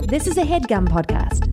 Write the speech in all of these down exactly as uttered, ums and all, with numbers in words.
This is a HeadGum podcast.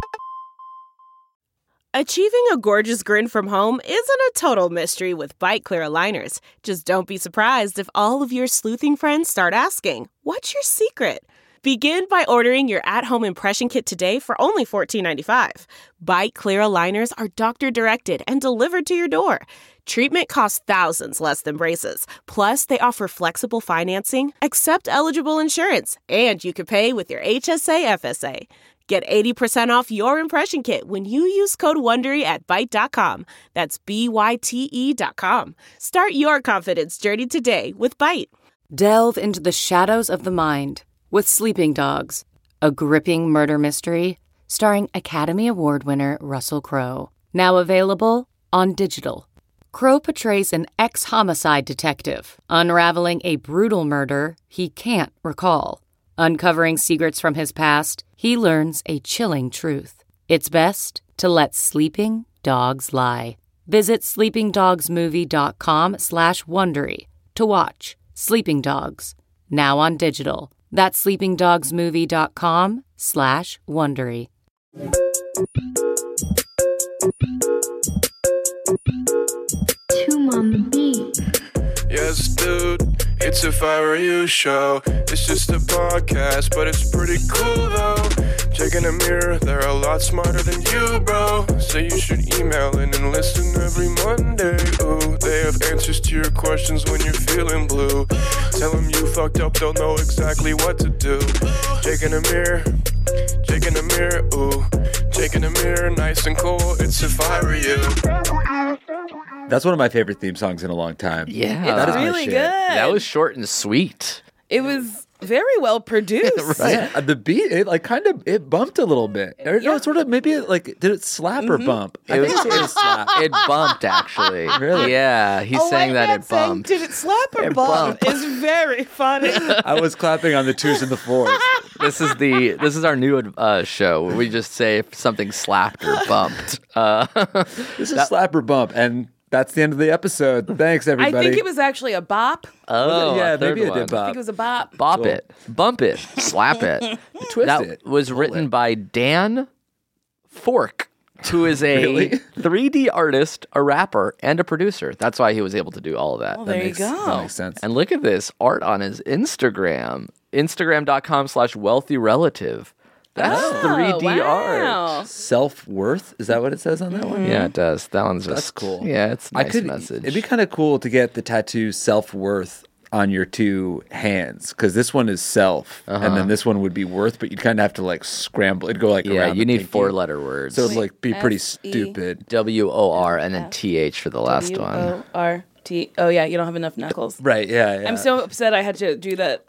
Achieving a gorgeous grin from home isn't a total mystery with Byte Clear aligners. Just don't be surprised if all of your sleuthing friends start asking, "What's your secret?" Begin by ordering your at-home impression kit today for only fourteen ninety-five. Byte Clear aligners are doctor-directed and delivered to your door. Treatment costs thousands less than braces. Plus, they offer flexible financing, accept eligible insurance, and you can pay with your H S A F S A. Get eighty percent off your impression kit when you use code WONDERY at byte dot com. That's B Y T E dot com. Start your confidence journey today with Byte. Delve into the shadows of the mind with Sleeping Dogs, a gripping murder mystery starring Academy Award winner Russell Crowe. Now available on digital. Crowe portrays an ex-homicide detective unraveling a brutal murder he can't recall. Uncovering secrets from his past, he learns a chilling truth. It's best to let sleeping dogs lie. Visit sleepingdogsmovie.com slash Wondery to watch Sleeping Dogs, now on digital. That's sleepingdogsmovie.com slash Wondery. Two on the beat. Yes, dude, it's If I Were You show. It's just a podcast, but it's pretty cool though. Jake and Amir, they're a lot smarter than you, bro. So you should email in and listen every Monday. Ooh, they have answers to your questions when you're feeling blue. Tell them you fucked up, they'll know exactly what to do. Jake and Amir, Jake and Amir, ooh. Jake and Amir, nice and cool. It's If I Were You. That's one of my favorite theme songs in a long time. Yeah. That is It's my really shit. good. That was short and sweet. It was very well produced. Right? Uh, The beat, it like kind of, it bumped a little bit. Or, no, Yeah. it sort of, maybe it like, did it slap or bump? I It think was- it was slap. It bumped, actually. Really? Yeah, he's A saying white that man it saying, bumped. Did it slap or It bump? bumped. Is very funny. I was clapping on the twos and the fours. This is the this is our new uh, show where we just say if something slapped or bumped. Uh, This is slap or bump, and that's the end of the episode. Thanks, I everybody. think it was actually a bop. oh, yeah, a third maybe it one. did I bop. think it was a bop. Bop it, bump it, slap it. Twist that it. was written by Dan Fork, who is a Really? three D artist, a rapper, and a producer. That's why he was able to do all of that. Well, there you makes, go. That makes sense. And look at this art on his Instagram. Instagram.com slash wealthy relative. That's Oh, three D wow. art. Self-worth? Is that what it says on that one? Yeah, it does. That one's just That's cool. Yeah, it's a nice I could, message. It'd be kind of cool to get the tattoo self-worth on your two hands, because this one is self, and then this one would be worth, but you'd kind of have to like scramble. It'd go like yeah, around you the need pinky. four letter words. So it'd like be pretty S E stupid. W O R and then T H for the last W one. O R T. Oh, yeah, you don't have enough knuckles. Right, yeah, yeah. I'm so upset I had to do that.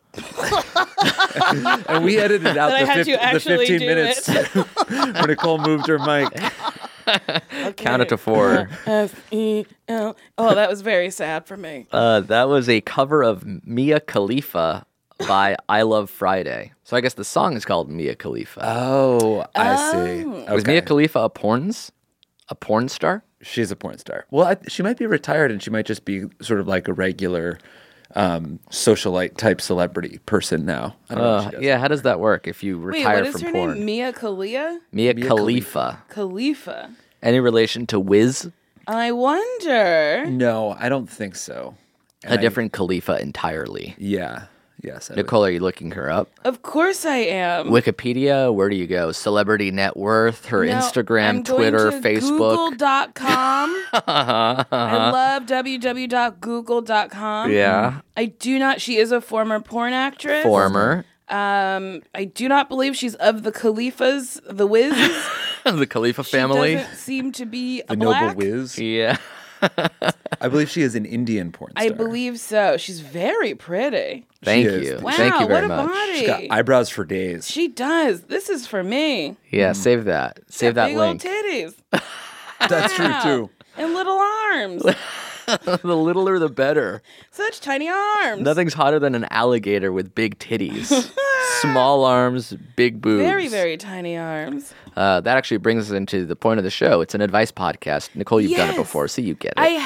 and we edited out That I the, had fif- to the actually fifteen do minutes where Nicole moved her mic. Count it to four. F E L. Oh, that was very sad for me. Uh, that was a cover of Mia Khalifa by I Love Friday. So I guess the song is called Mia Khalifa. Oh, I see. Was Okay. Mia Khalifa a porns? A porn star? She's a porn star. Well, I, she might be retired, and she might just be sort of like a regular um, socialite type celebrity person now. I don't know what Uh, she does. yeah, how does that work if you Wait, retire what is from her porn? name? Mia Khalifa? Mia, Mia Khalifa. Khalifa. Any relation to Wiz? I wonder. No, I don't think so. A different Khalifa entirely. Yeah. Yes. I would- Nicole, are you looking her up? Of course I am. Wikipedia, where do you go? Celebrity net worth, her No, Instagram, I'm going Twitter, to Facebook. Google dot com. I love w w w dot google dot com. Yeah. I do not. She is a former porn actress. Former. Um, I do not believe she's of the Khalifas, the Wiz. the Khalifa She family. doesn't seem to be a the black. Noble Wiz. Yeah. I believe she is an Indian porn star. I believe so. She's very pretty. Thank is. you. Wow, Thank you very what a much. body. She's got eyebrows for days. She does. This is for me. Yeah, save that. Save that Big link. old titties. That's true Wow. too. And little arms. The littler the better. Such tiny arms. Nothing's hotter than an alligator with big titties. Small arms, big boobs. Very, very tiny arms. Uh, that actually brings us into the point of the show. It's an advice podcast. Nicole, you've done it Yes. before, so you get it. I have.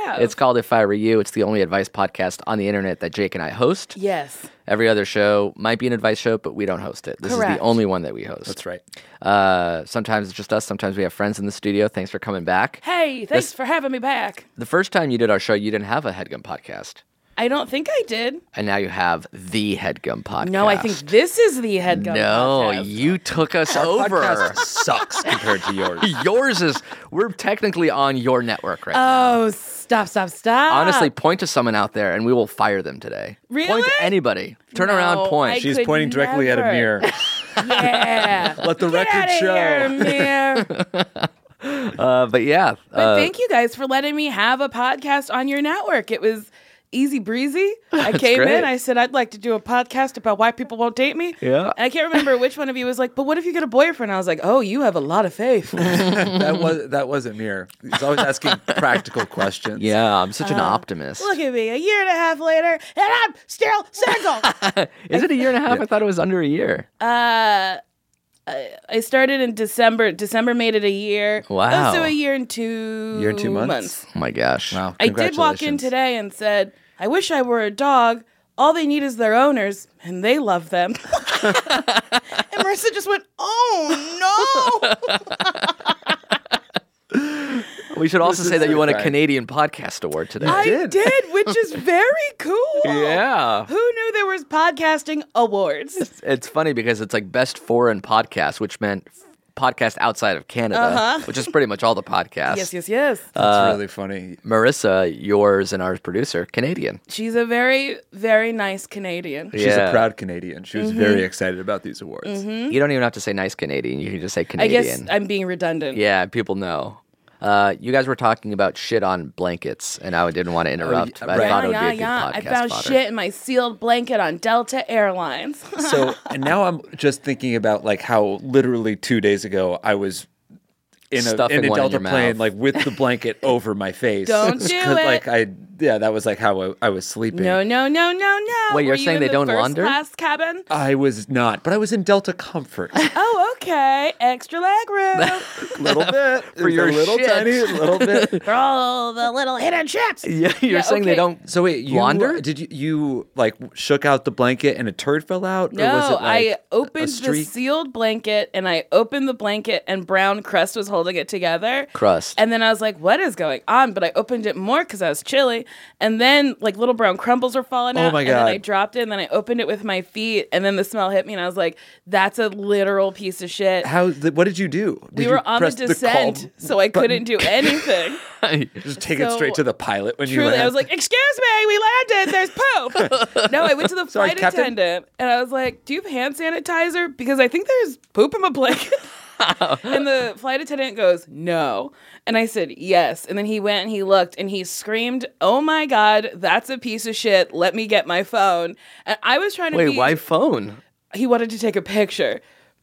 have. It's called If I Were You. It's the only advice podcast on the internet that Jake and I host. Yes. Every other show might be an advice show, but we don't host it. This Correct. is the only one that we host. That's right. Uh, sometimes it's just us. Sometimes we have friends in the studio. Thanks for coming back. Hey, thanks This- for having me back. The first time you did our show, you didn't have a HeadGum podcast. I don't think I did. And now you have the HeadGum podcast. No, I think this is the HeadGum No, podcast. you took us Our over. podcast sucks compared to yours. Yours is, we're technically on your network right now. Oh, stop, stop, stop. Honestly, point to someone out there and we will fire them today. Point Really? to anybody. Turn No, around, point. I She's could pointing directly at a never. mirror. Yeah. Let the Get record outta show. here, mirror. Uh, but yeah. But uh, thank you guys for letting me have a podcast on your network. It was easy breezy. I came great. in, I said, I'd like to do a podcast about why people won't date me. Yeah. And I can't remember which one of you was like, but what if you get a boyfriend? I was like, oh, you have a lot of faith. that was that wasn't Mir. He's always asking practical questions. Yeah, I'm such Uh, an optimist. Look at me, a year and a half later, and I'm still single. Is it a year and a half? I thought it was under a year. uh, I- I started in December. December made it a year. Wow. Oh, so a year and two Year and two months? Oh my gosh. Wow. I did walk in Congratulations. today and said, I wish I were a dog. All they need is their owners, and they love them. And Marissa just went, oh, no. We should also This say is that you won a right. Canadian Podcast Award today. I did. did, which is very cool. Yeah. Who knew there was podcasting awards? It's funny because it's like best foreign podcast, which meant f- podcast outside of Canada, Uh-huh. which is pretty much all the podcasts. Yes, yes, yes. That's really funny. Marissa, yours and our producer, Canadian. She's a very, very nice Canadian. She's Yeah. a proud Canadian. She was very excited about these awards. You don't even have to say nice Canadian. You can just say I Canadian. guess I'm being redundant. Yeah, people know. Uh, you guys were talking about shit on blankets, and I didn't want to interrupt, yeah, but I right. thought it would yeah, be a good yeah. podcast I found fodder. shit in my sealed blanket on Delta Airlines. So, and now I'm just thinking about like how literally two days ago I was in a Stuffing in a one in Delta your plane, mouth. like with the blanket over my face. Don't do 'Cause, it. Like I, yeah, that was like how I, I was sleeping. No, no, no, no, no. Wait, you're Were you saying in they the don't first launder? class cabin? I was not, but I was in Delta Comfort. Oh, okay. Extra leg room A little bit For It was your a little shit. tiny, little bit. for all the little hidden chips. Yeah, you're Yeah, saying they okay. don't. So wait, you Launder? did you you like shook out the blanket and a turd fell out? No, or was it like I a opened the streak? sealed blanket and I opened the blanket and brown crust was holding it together. Crust. And then I was like, what is going on? But I opened it more because I was chilly. And then like little brown crumbles were falling Oh out. my And then God. I dropped it and then I opened it with my feet. And then the smell hit me and I was like, that's a literal piece of shit. How? th- What did you do? Did we you were on the press descent, call so I button? couldn't do anything. Just take it So, straight to the pilot when you Truly, land. I was like, excuse me, we landed, there's poop. No, I went to the Sorry, flight Captain. attendant and I was like, do you have hand sanitizer? Because I think there's poop in my blanket. And the flight attendant goes, no. And I said, yes. And then he went and he looked and he screamed, oh my God, that's a piece of shit. Let me get my phone. And I was trying to Wait, be, why phone? he wanted to take a picture.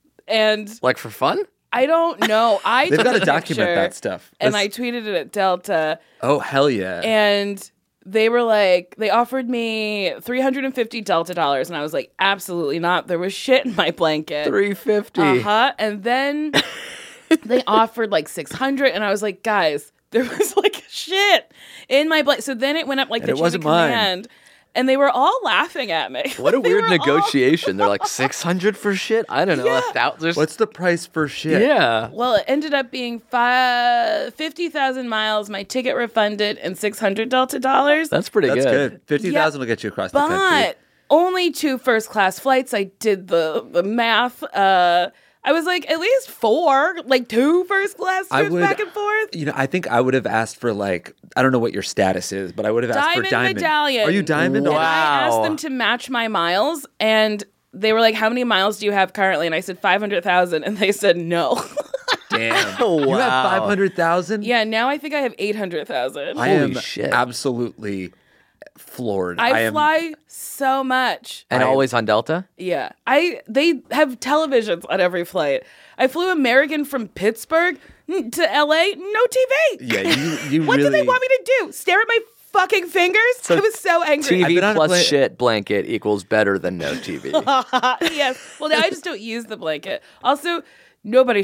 And Like for fun? I don't know. I They've took got to a document picture, that stuff. And I That's- tweeted it at Delta. oh hell yeah! And they were like, they offered me three hundred fifty Delta dollars. And I was like, absolutely not. There was shit in my blanket. three fifty. Uh-huh. And then they offered like six hundred. And I was like, guys, there was like shit in my blanket. So then it went up like And the it chain wasn't of mine. command. And they were all laughing at me. What a They weird were all- negotiation. They're like six hundred for shit. I don't know. Yeah. A thousand. What's the price for shit? Yeah. Well, it ended up being five, fifty thousand miles, my ticket refunded, and six hundred Delta dollars. That's pretty That's good. good. Fifty thousand will get you across the country. But only two first class flights. I did the, the math. Uh, I was like, at least four, like two first class I trips would- back and forth. You know, I think I would have asked for like I don't know what your status is, but I would have asked Diamond for diamond. medallion. Are you diamond? And Oh, I asked Wow. them to match my miles, and they were like, how many miles do you have currently? And I said five hundred thousand, and they said no. damn! Oh, You have wow. five hundred thousand. Yeah, now I think I have eight hundred thousand. I Holy am shit. absolutely floored. I, am, fly so much. And I- always on Delta? Yeah. I they have televisions on every flight. I flew American from Pittsburgh mm, to L A, no T V. Yeah, you you What really. do they want me to do? Stare at my fucking fingers? I was so angry. T I've V been on a plus plane- shit blanket equals better than no T V. Yes. Well, now I just don't use the blanket. Also, nobody should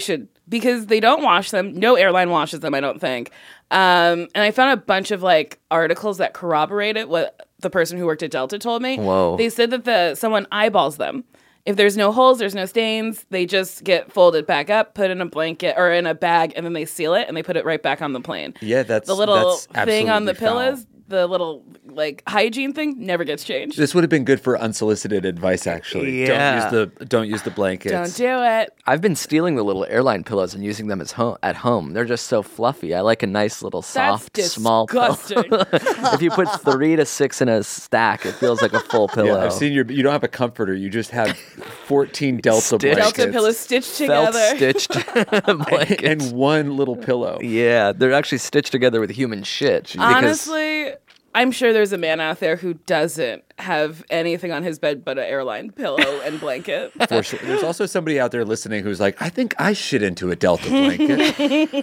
because they don't wash them. No airline washes them, I don't think. Um, and I found a bunch of like articles that corroborated what the person who worked at Delta told me. Whoa. They said that the someone eyeballs them. If there's no holes, there's no stains, they just get folded back up, put in a blanket or in a bag, and then they seal it and they put it right back on the plane. Yeah, that's the little that's thing on the absolutely pillows. foul. The little like hygiene thing never gets changed. This would have been good for unsolicited advice, actually. Yeah. Don't use the don't use the blankets. Don't do it. I've been stealing the little airline pillows and using them as home at home. They're just so fluffy. I like a nice little soft, That's small pillow. disgusting. If you put three to six in a stack, it feels like a full pillow. Yeah, I've seen your. You don't have a comforter. You just have fourteen Delta Stitched. blankets. Delta pillows stitched Felt together. stitched blankets. and one little pillow. Yeah, they're actually stitched together with human shit. because- Honestly, I'm sure there's a man out there who doesn't have anything on his bed but an airline pillow and blanket. For sure. There's also somebody out there listening who's like, I think I shit into a Delta blanket.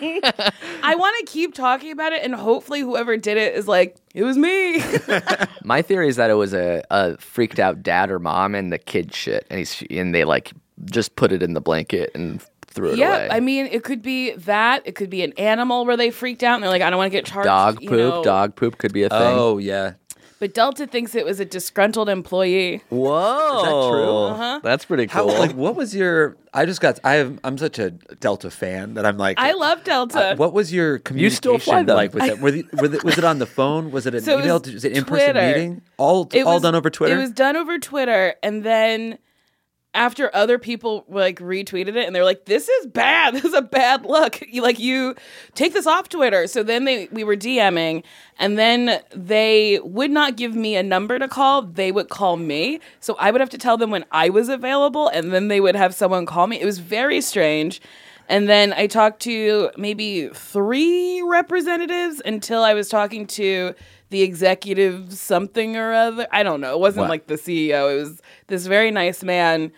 I want to keep talking about it, and hopefully whoever did it is like, it was me. My theory is that it was a, a freaked out dad or mom and the kid shit, and he's and they like just put it in the blanket and threw it Yeah, away. I mean, it could be that. It could be an animal where they freaked out and they're like, I don't want to get charged. dog you poop, know. dog poop could be a thing. Oh yeah. But Delta thinks it was a disgruntled employee. Whoa, Is that true? Uh-huh. That's pretty How cool. like what was your? I just got. I have. I'm such a Delta fan that I'm like. I love Delta. Uh, what was your communication still fly them. like with them? Were the, were the, was it on the phone? Was it an So it email? was Was it in person Twitter. meeting? All It all was- done over Twitter. It was done over Twitter, and then after other people like retweeted it, and they're like, "This is bad. This is a bad look. You like you take this off Twitter." So then they we were DMing, and then they would not give me a number to call. They would call me, so I would have to tell them when I was available, and then they would have someone call me. It was very strange. And then I talked to maybe three representatives until I was talking to the executive something or other. I don't know. It wasn't What? like the C E O. It was this very nice man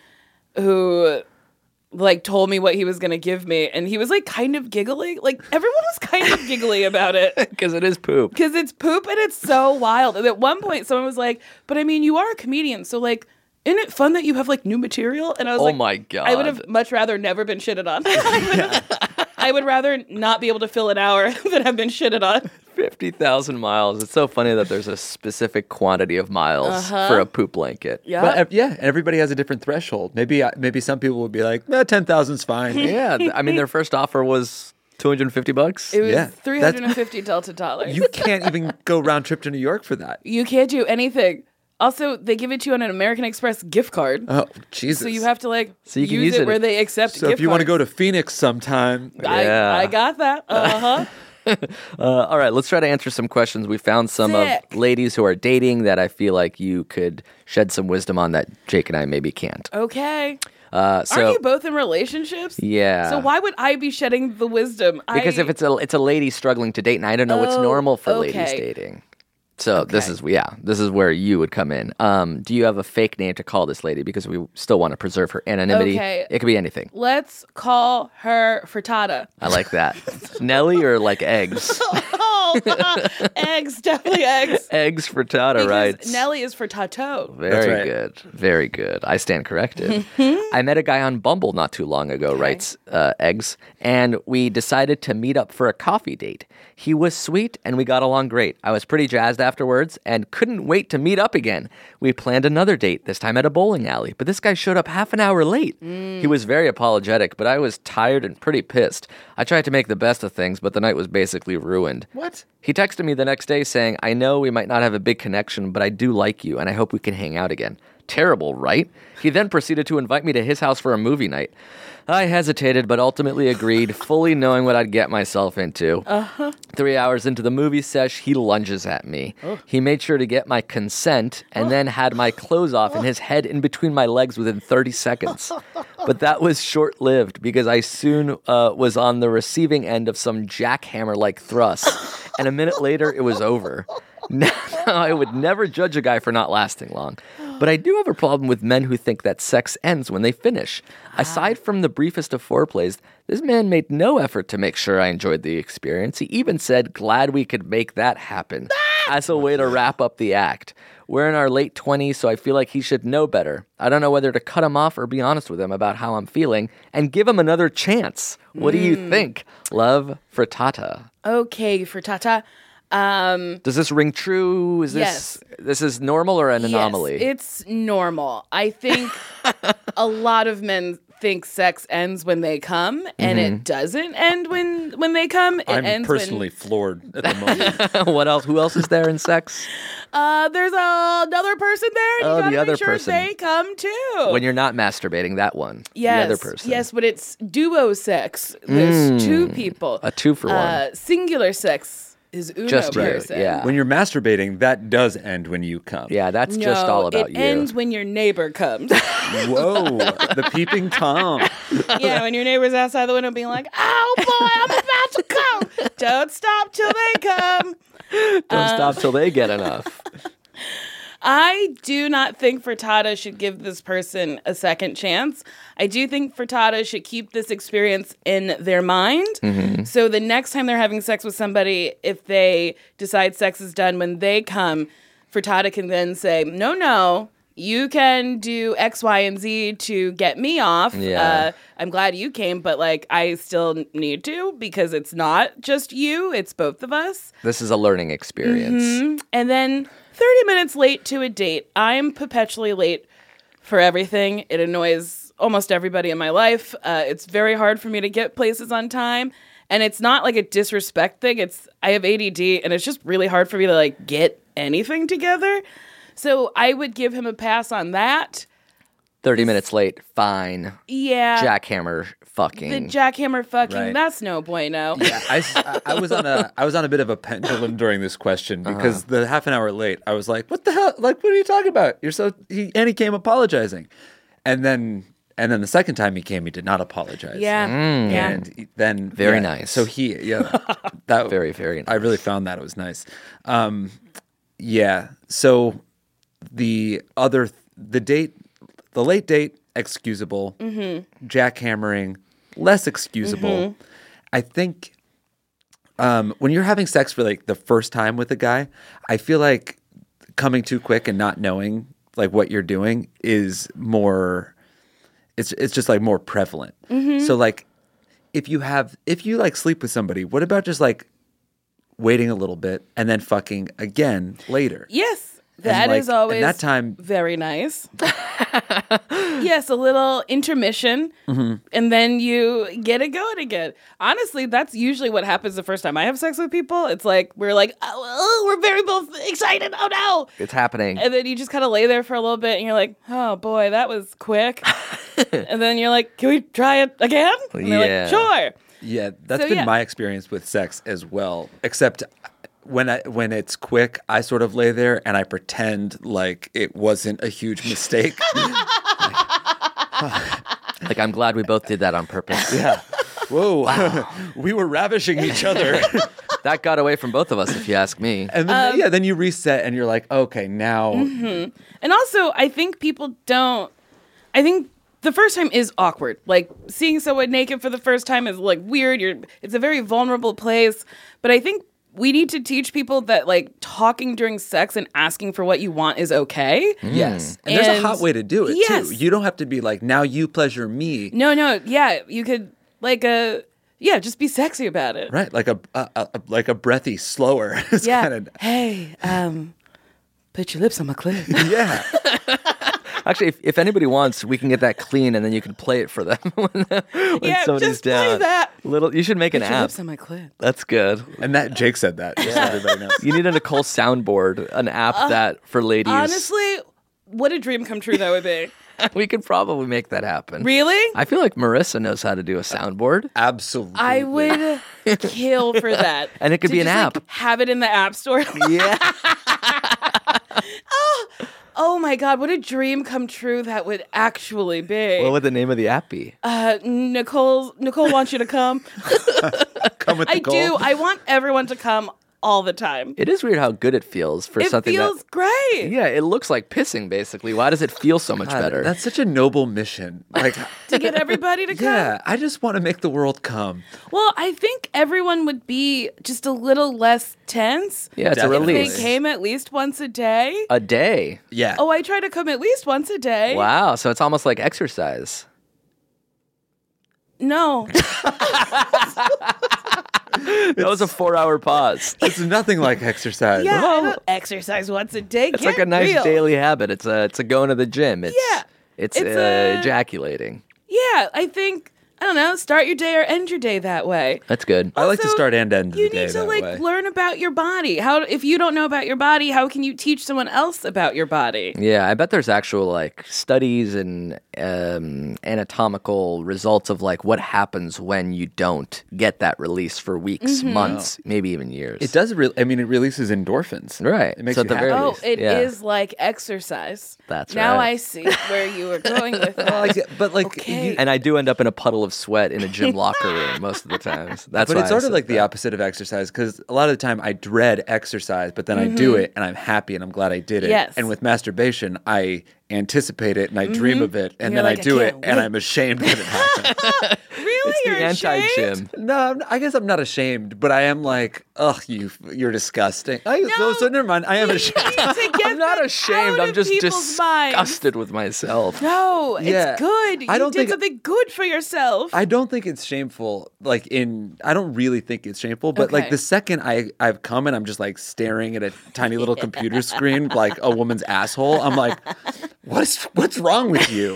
who like told me what he was going to give me. And he was like kind of giggling. Like everyone was kind of giggly about it. Because it is poop. Because it's poop and it's so wild. And at one point someone was like, but I mean, you are a comedian. So like, isn't it fun that you have like new material? And I was Oh like, my God. I would have much rather never been shitted on. I, would have- I would rather not be able to fill an hour than have been shitted on. fifty thousand miles. It's so funny that there's a specific quantity of miles Uh-huh. for a poop blanket. Yeah. But, uh, yeah, everybody has a different threshold. Maybe uh, maybe some people would be like, eh, ten thousand's fine. Yeah, th- I mean, their first offer was two hundred fifty bucks. It was Yeah, three hundred fifty Delta dollars. You can't even go round trip to New York for that. You can't do anything. Also, they give it to you on an American Express gift card. Oh, Jesus. So you have to like So you can use, use it, it where if- they accept So gift if you want to go cards. to Phoenix sometime, I, Yeah. I got that. Uh-huh. Uh, all right, let's try to answer some questions. We found some Sick. of ladies who are dating that I feel like you could shed some wisdom on that Jake and I maybe can't. Okay. Uh, so Aren't you both in relationships? yeah. So why would I be shedding the wisdom? Because I, if it's a it's a lady struggling to date, and I don't know what's Oh, normal for ladies okay. dating. So this Okay. is yeah, this is where you would come in. Um, do you have a fake name to call this lady because we still want to preserve her anonymity? Okay. It could be anything. Let's call her Frittata. I like that. Nelly or like eggs? Oh, eggs, definitely eggs. Eggs frittata, Because right? Nelly is for tato. Very right. good. Very good. I stand corrected. I met a guy on Bumble not too long ago, writes uh, Eggs, and we decided to meet up for a coffee date. He was sweet and we got along great. I was pretty jazzed afterwards and couldn't wait to meet up again. We planned another date, this time at a bowling alley, but this guy showed up half an hour late. He was very apologetic, but I was tired and pretty pissed. I tried to make the best of things, but the night was basically ruined. what? He texted me the next day saying, I know we might not have a big connection, but I do like you, and I hope we can hang out again. Terrible, right? He then proceeded to invite me to his house for a movie night. I hesitated, but ultimately agreed, fully knowing what I'd get myself into. Uh-huh. Three hours into the movie sesh, he lunges at me. He made sure to get my consent and then had my clothes off and his head in between my legs within thirty seconds. But that was short-lived because I soon uh, was on the receiving end of some jackhammer-like thrust. And a minute later, it was over. Now, I would never judge a guy for not lasting long. But I do have a problem with men who think that sex ends when they finish. Aside from the briefest of foreplays, this man made no effort to make sure I enjoyed the experience. He even said, glad we could make that happen. as a way to wrap up the act. We're in our late twenties, so I feel like he should know better. I don't know whether to cut him off or be honest with him about how I'm feeling and give him another chance. What mm. do you think? Love, Frittata. Okay, Frittata. Um, Does this ring true? Is this yes. this is normal or an anomaly? Yes, it's normal. I think a lot of men think sex ends when they come, and mm-hmm. it doesn't end when when they come. It I'm ends personally when... floored at the moment. What else? Who else is there in sex? Uh, there's a, another person there. And oh, you gotta the other make sure person. They come too. When you're not masturbating, that one. Yes, the other person. Yes, but it's duo sex. There's mm, two people. A two for one. Uh, singular sex is uno just you, person. yeah. When you're masturbating, that does end when you come. Yeah, that's no, just all about it you. It ends when your neighbor comes. Whoa, the peeping Tom. Yeah, when your neighbor's outside the window being like, "Oh boy, I'm about to come." Don't stop till they come. Don't um, stop till they get enough. I do not think Frittata should give this person a second chance. I do think Frittata should keep this experience in their mind. Mm-hmm. So the next time they're having sex with somebody, if they decide sex is done when they come, Frittata can then say, no, no, you can do X, Y, and Z to get me off. Yeah. Uh, I'm glad you came, but like I still need to because it's not just you, it's both of us. This is a learning experience. Mm-hmm. And then thirty minutes late to a date. I'm perpetually late for everything. It annoys almost everybody in my life. Uh, it's very hard for me to get places on time. And it's not like a disrespect thing. It's I have A D D, and it's just really hard for me to like get anything together. So I would give him a pass on that. thirty minutes late, fine. Yeah. Jackhammer fucking. The jackhammer fucking, right. That's no bueno. Yeah, I, I was on a I was on a bit of a pendulum during this question because uh-huh. the half an hour late, I was like, "What the hell? Like, what are you talking about? You're so." He, and he came apologizing, and then and then the second time he came, he did not apologize. Yeah, mm. yeah. And he, then very yeah, nice. So he, yeah, that very very. Nice. I really found that it was nice. Um, yeah. So the other the date, the late date, excusable. Mm-hmm. Jackhammering, less excusable. Mm-hmm. I think um, when you're having sex for like the first time with a guy, I feel like coming too quick and not knowing like what you're doing is more. It's it's just like more prevalent. Mm-hmm. So like, if you have if you like sleep with somebody, what about just like waiting a little bit and then fucking again later? Yes. That like, is always that time, very nice. Yes, a little intermission, mm-hmm. and then you get it going again. Honestly, that's usually what happens the first time I have sex with people. It's like, we're like, oh, oh we're very both excited. Oh, no. It's happening. And then you just kind of lay there for a little bit, and you're like, oh, boy, that was quick. And then you're like, can we try it again? And they're yeah. like, sure. Yeah, that's so, been yeah. my experience with sex as well, except when I when it's quick, I sort of lay there and I pretend like it wasn't a huge mistake. Like, I'm glad we both did that on purpose. Yeah. Whoa. Wow. We were ravishing each other. That got away from both of us, if you ask me. And then, um, yeah, then you reset and you're like, okay, now. Mm-hmm. And also, I think people don't, I think the first time is awkward. Like, seeing someone naked for the first time is like weird. You're, it's a very vulnerable place. But I think we need to teach people that, like, talking during sex and asking for what you want is okay. Mm. Yes. And, and there's a hot way to do it, yes. too. You don't have to be like, now you pleasure me. No, no. Yeah. You could, like, a, yeah, just be sexy about it. Right. Like a, a, a like a breathy, slower. Yeah. Kinda... Hey, um, put your lips on my clit. Yeah. Actually, if, if anybody wants, we can get that clean, and then you can play it for them when, when yeah, somebody's just down. play that. Little, you should make Put an your app. lips on my clit. That's good. And that Jake said that. Just so everybody knows. You need a Nicole soundboard, an app uh, that for ladies. Honestly, what a dream come true that would be. We could probably make that happen. Really? I feel like Marissa knows how to do a soundboard. Absolutely. I would kill for that. And it could to be an just, app. Like, have it in the app store. Yeah. oh, oh my God, what a dream come true that would actually be. What would the name of the app be? Uh, Nicole, Nicole wants you to come. Come with I Nicole. do. I want everyone to come all the time. It is weird how good it feels for It something feels that. great. Yeah, it looks like pissing basically. Why does it feel so much God, better? That's such a noble mission. Like, To get everybody to come. yeah, I just want to make the world come. Well, I think everyone would be just a little less tense. Yeah, it's a Definitely. If release. they came at least once a day. A day. Yeah. Oh, I try to come at least once a day. Wow, so it's almost like exercise. No. That was a four-hour pause. It's nothing like exercise. Yeah, I don't exercise once a day. It's like a nice real. daily habit. It's a it's a going to the gym. It's Yeah. it's, It's uh, a- ejaculating. Yeah, I think, I don't know, start your day or end your day that way. That's good. I like to Also, start and end You the day need to that like way. learn about your body. How if you don't know about your body, how can you teach someone else about your body? Yeah, I bet there's actual like studies and um, anatomical results of like what happens when you don't get that release for weeks, Mm-hmm. months, maybe even years. It does. Re- I mean, it releases endorphins. Right. It makes So you at the happy. very Oh, least, it is yeah. like exercise. That's now right. I see where you were going with that. Like, but like, Okay. you- And I do end up in a puddle of sweat in a gym locker room most of the times. That's but why it's I sort of said like the that. opposite of exercise because a lot of the time I dread exercise, but then I do it and I'm happy and I'm glad I did it. Mm-hmm. Yes. And with masturbation, I anticipate it and I dream of it and You're then like, I I do it can't and wait. I'm ashamed that it happened. Really? It's You're the ashamed? anti-gym. No, I'm, I guess I'm not ashamed, but I am like, ugh, you, you're disgusting. I, so, No, so never mind. I am You ashamed. need to get I'm not that ashamed. out I'm of just people's minds. disgusted with myself. No, Yeah. it's good. I you don't did think- something good for yourself. I don't think it's shameful. Like in, I don't really think it's shameful. But like Okay. the second I I've come and I'm just like staring at a tiny little computer screen, like a woman's asshole. I'm like, what's what's wrong with you?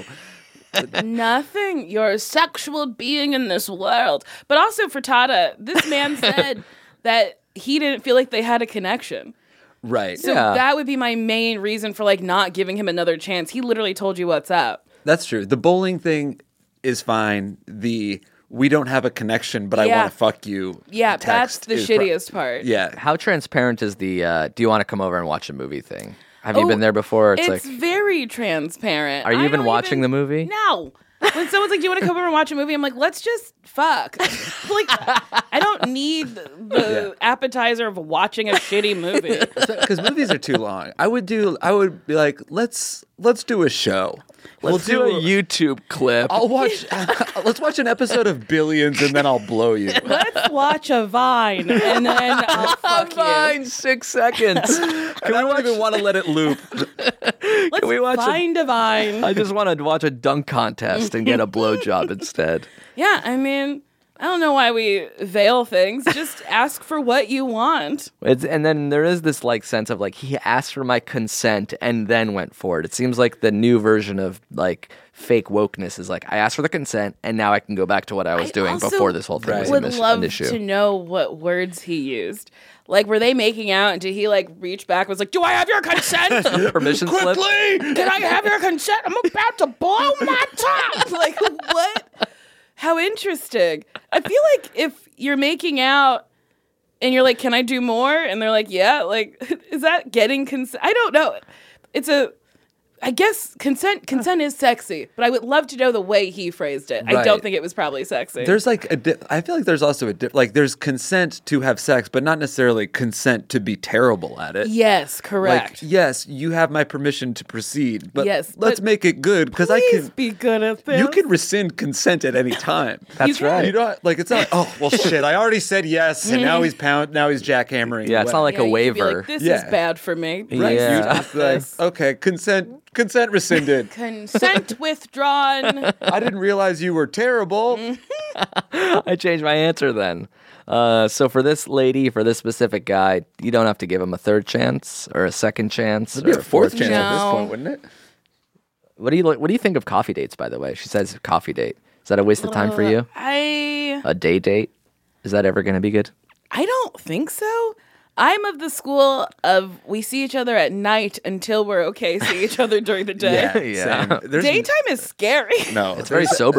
Nothing. You're a sexual being in this world. But also for Tata, this man said that he didn't feel like they had a connection. Right. So Yeah. that would be my main reason for like not giving him another chance. He literally told you what's up. That's true. The bowling thing is fine. The we don't have a connection, but I Yeah. want to fuck you. Yeah, that's text the is pro- shittiest part. Yeah. How transparent is the uh, do you want to come over and watch a movie thing? Have you Oh, been there before? It's, like very transparent. Are you I even don't watching the movie? No. When someone's like, "Do you want to come over and watch a movie?" I'm like, "Let's just fuck." Like, I don't need the appetizer of watching a shitty movie. Because movies are too long. I would do. I would be like, let's let's do a show. let's do a YouTube clip. I'll watch. let's watch an episode of Billions, and then I'll blow you. Let's watch a Vine, and then I'll fuck you. Fine, six seconds. And I don't even want to let it loop. Let's we watch a- find a Vine. I just want to watch a dunk contest and get a blowjob instead. Yeah, I mean, I don't know why we veil things. Just ask for what you want. It's, and then there is this like sense of like he asked for my consent and then went for it. It seems like the new version of like fake wokeness is like I asked for the consent and now I can go back to what I was I doing also before this whole thing was would an, is- love an issue. to know what words he used. Like, were they making out and did he like reach back and was like, "Do I have your consent? Permission slip. Can I have your consent? I'm about to blow my top." Like, what? How interesting. I feel like if you're making out and you're like, "Can I do more?" and they're like, "Yeah," like, is that getting consent? I don't know. It's a, I guess consent consent is sexy, but I would love to know the way he phrased it. I Right. don't think it was probably sexy. There's like a. Di- I feel like there's also a di- like there's consent to have sex, but not necessarily consent to be terrible at it. Yes, Like correct. yes, you have my permission to proceed, but Yes, let's but make it good because I Please can. be good at this. You can rescind consent at any time. That's You can. right. You don't like it's not like, oh well shit, I already said yes and now he's pound now he's jackhammering. Yeah, it's not away. like a you could be waiver. Like, this Yeah. is bad for me. Right. Yeah. You'd have to be like, This. okay, consent consent rescinded. Consent withdrawn. I didn't realize you were terrible. I changed my answer then. Uh, so for this lady, for this specific guy, you don't have to give him a third chance or a second chance It'd be or a fourth chance No. at this point, wouldn't it? What do you what do you think of coffee dates? By the way, she says coffee date. Is that a waste of time for you? I A day date? Is that ever going to be good? I don't think so. I'm of the school of we see each other at night until we're okay see each other during the day. Yeah, Yeah. same. There's Daytime is scary. no. It's very sobering.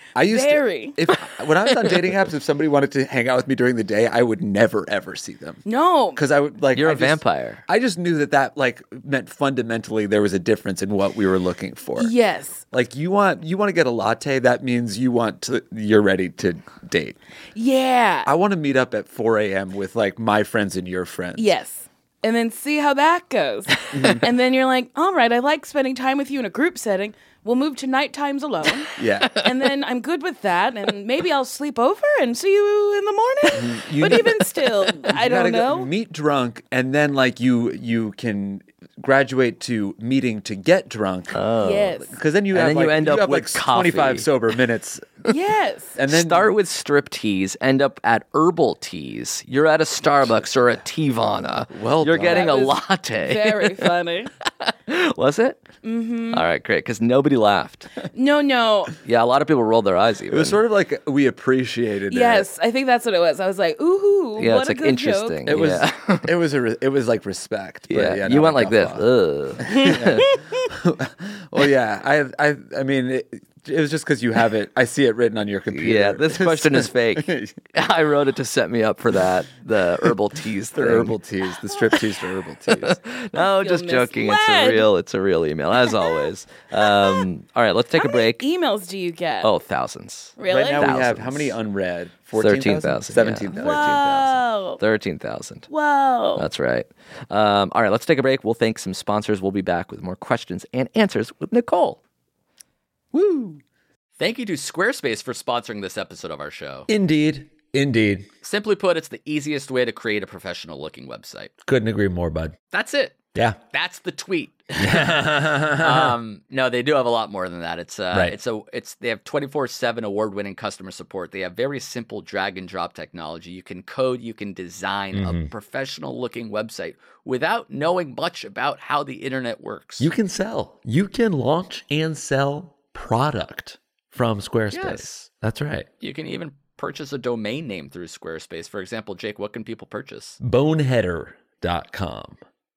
I used Very. to, if when I was on dating apps, if somebody wanted to hang out with me during the day, I would never ever see them. No. Because I would like You're I a just- vampire. I just knew that that like meant fundamentally there was a difference in what we were looking for. Yes. Like you want you want to get a latte, that means you want to you're ready to date. Yeah. I want to meet up at four a.m. with like my friends and your friends. Yes. And then see how that goes. And then you're like, all right, I like spending time with you in a group setting. We'll move to night times alone. Yeah. And then I'm good with that. And maybe I'll sleep over and see you in the morning. You But need- even still, I You gotta don't go know. meet drunk, and then like you you can graduate to meeting to get drunk. Yes. Because then you And have then like you end up have with like coffee. twenty-five sober minutes, Yes. and then Start with strip teas, end up at herbal teas. You're at a Starbucks or a Teavana. Well You're done. getting That a was latte. Very funny. Was it? Mm-hmm. All right, great. Because nobody laughed. No, no. Yeah, a lot of people rolled their eyes. Even. it was sort of like we appreciated it. Yes, I think that's what it was. I was like, ooh, yeah, what it's a like good interesting. joke. It was Yeah. it was a re- it was like respect. But yeah. yeah, you not went like this. guffaw. Ugh. Well, yeah, I I I mean. It, it was just because you have it. I see it written on your computer. Yeah, this question is fake. I wrote it to set me up for that. The herbal teas The thing. herbal teas, the strip teas to herbal teas. No, feel just joking. It's a misled. real. It's a real email, as always. Um, all right, let's take How a break. many emails do you get? Oh, thousands. really? Right now we have how Thousands. many unread? thirteen thousand. seventeen Yeah. thousand. Whoa. Thirteen thousand. Whoa. That's right. Um, all right, let's take a break. We'll thank some sponsors. We'll be back with more questions and answers with Nicole. Woo! Thank you to Squarespace for sponsoring this episode of our show. Indeed. Indeed. Simply put, it's the easiest way to create a professional looking website. Couldn't agree more, bud. That's it. Yeah. That's the tweet. um, no, they do have a lot more than that. It's uh, Right. it's a it's they have twenty-four seven award-winning customer support. They have very simple drag and drop technology. You can code, you can design Mm-hmm. a professional-looking website without knowing much about how the internet works. You can sell. You can launch and sell product from Squarespace. Yes. That's right. You can even purchase a domain name through Squarespace. For example, Jake, what can people purchase? Boneheader dot com.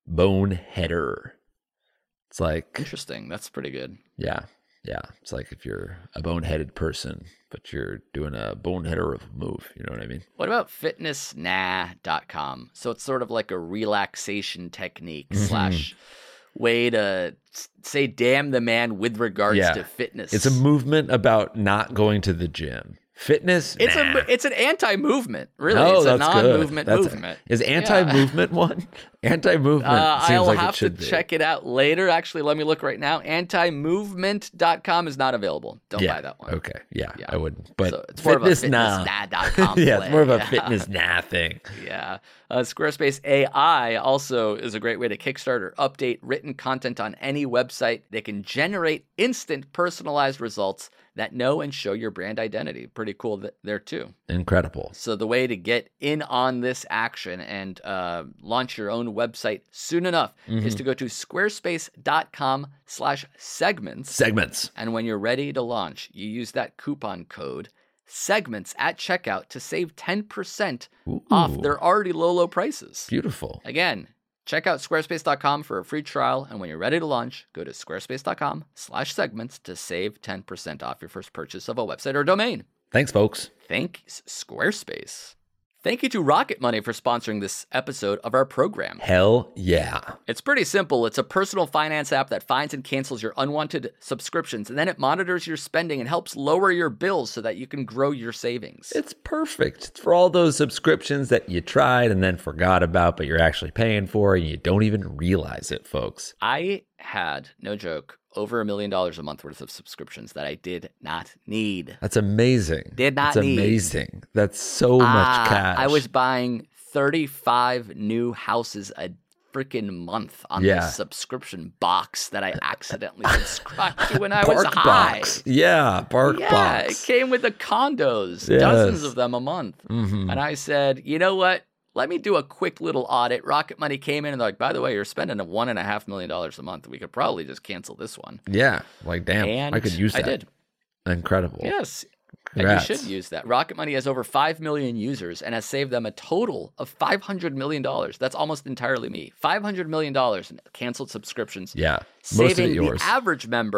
Boneheader. It's like, Interesting. That's pretty good. yeah, yeah. It's like if you're a boneheaded person, but you're doing a boneheader of a move. You know what I mean? What about fitness nah dot com? So it's sort of like a relaxation technique Mm-hmm. slash way to s- say damn the man with regards Yeah. to fitness. It's a movement about not going to the gym. Fitness. It's nah. a it's an anti-movement, really. No, it's a that's good. non-movement That's- movement. Is anti-movement one? Anti-movement Uh, seems I'll like have it should to be. check it out later. Actually, let me look right now. anti movement dot com is not available. Don't yeah. buy that one. Okay. Yeah, Yeah. I wouldn't. But So it's more of a fitness nah. fitness nah dot com yeah, it's more of a play. Yeah. fitness nah thing. Yeah. Uh, Squarespace A I also is a great way to kickstart or update written content on any website. They can generate instant personalized results that know and show your brand identity. Pretty cool th- there too. Incredible. So the way to get in on this action and uh, launch your own website soon enough is to go to squarespace.com slash segments. Segments. And when you're ready to launch, you use that coupon code segments at checkout to save ten percent off Ooh. their already low, low prices. Beautiful. Again, check out squarespace dot com for a free trial. And when you're ready to launch, go to squarespace.com slash segments to save ten percent off your first purchase of a website or domain. Thanks, folks. Thanks, Squarespace. Thank you to Rocket Money for sponsoring this episode of our program. Hell yeah. It's pretty simple. It's a personal finance app that finds and cancels your unwanted subscriptions, and then it monitors your spending and helps lower your bills so that you can grow your savings. It's perfect. It's for all those subscriptions that you tried and then forgot about, but you're actually paying for and you don't even realize it, folks. I had, no joke, over a million dollars a month worth of subscriptions that I did not need. That's amazing. Did not That's need. amazing. That's so much Ah, cash. I was buying thirty-five new houses a freaking month on Yeah. this subscription box that I accidentally subscribed to when I Bark was high. Box. Yeah, Bark Yeah, Box. it came with the condos, Yes. dozens of them a month. Mhm. And I said, you know what? Let me do a quick little audit. Rocket Money came in and they're like, by the way, you're spending a one and a half million dollars a month. We could probably just cancel this one. Yeah, like damn, And I could use that. I did. Incredible. Yes. Congrats. And you should use that. Rocket Money has over five million users and has saved them a total of five hundred million dollars. That's almost entirely me. five hundred million dollars in canceled subscriptions. Yeah, most of Saving it yours. the average member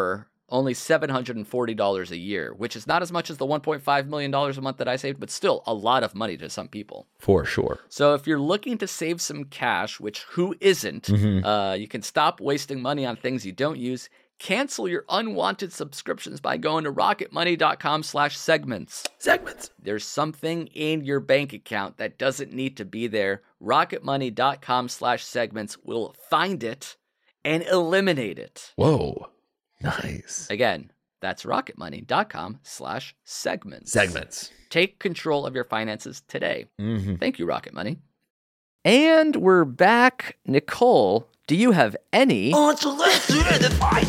only seven hundred forty dollars a year, which is not as much as the one point five million dollars a month that I saved, but still a lot of money to some people. For sure. So if you're looking to save some cash, which who isn't, Mm-hmm. uh, you can stop wasting money on things you don't use. Cancel your unwanted subscriptions by going to rocketmoney.com slash segments. Segments. There's something in your bank account that doesn't need to be there. rocketmoney.com slash segments will find it and eliminate it. Whoa. Nice. Again, that's rocketmoney.com slash segments. Segments. Take control of your finances today. Mm-hmm. Thank you, Rocket Money. And we're back. Nicole, do you have any... Oh, so let's do the fight.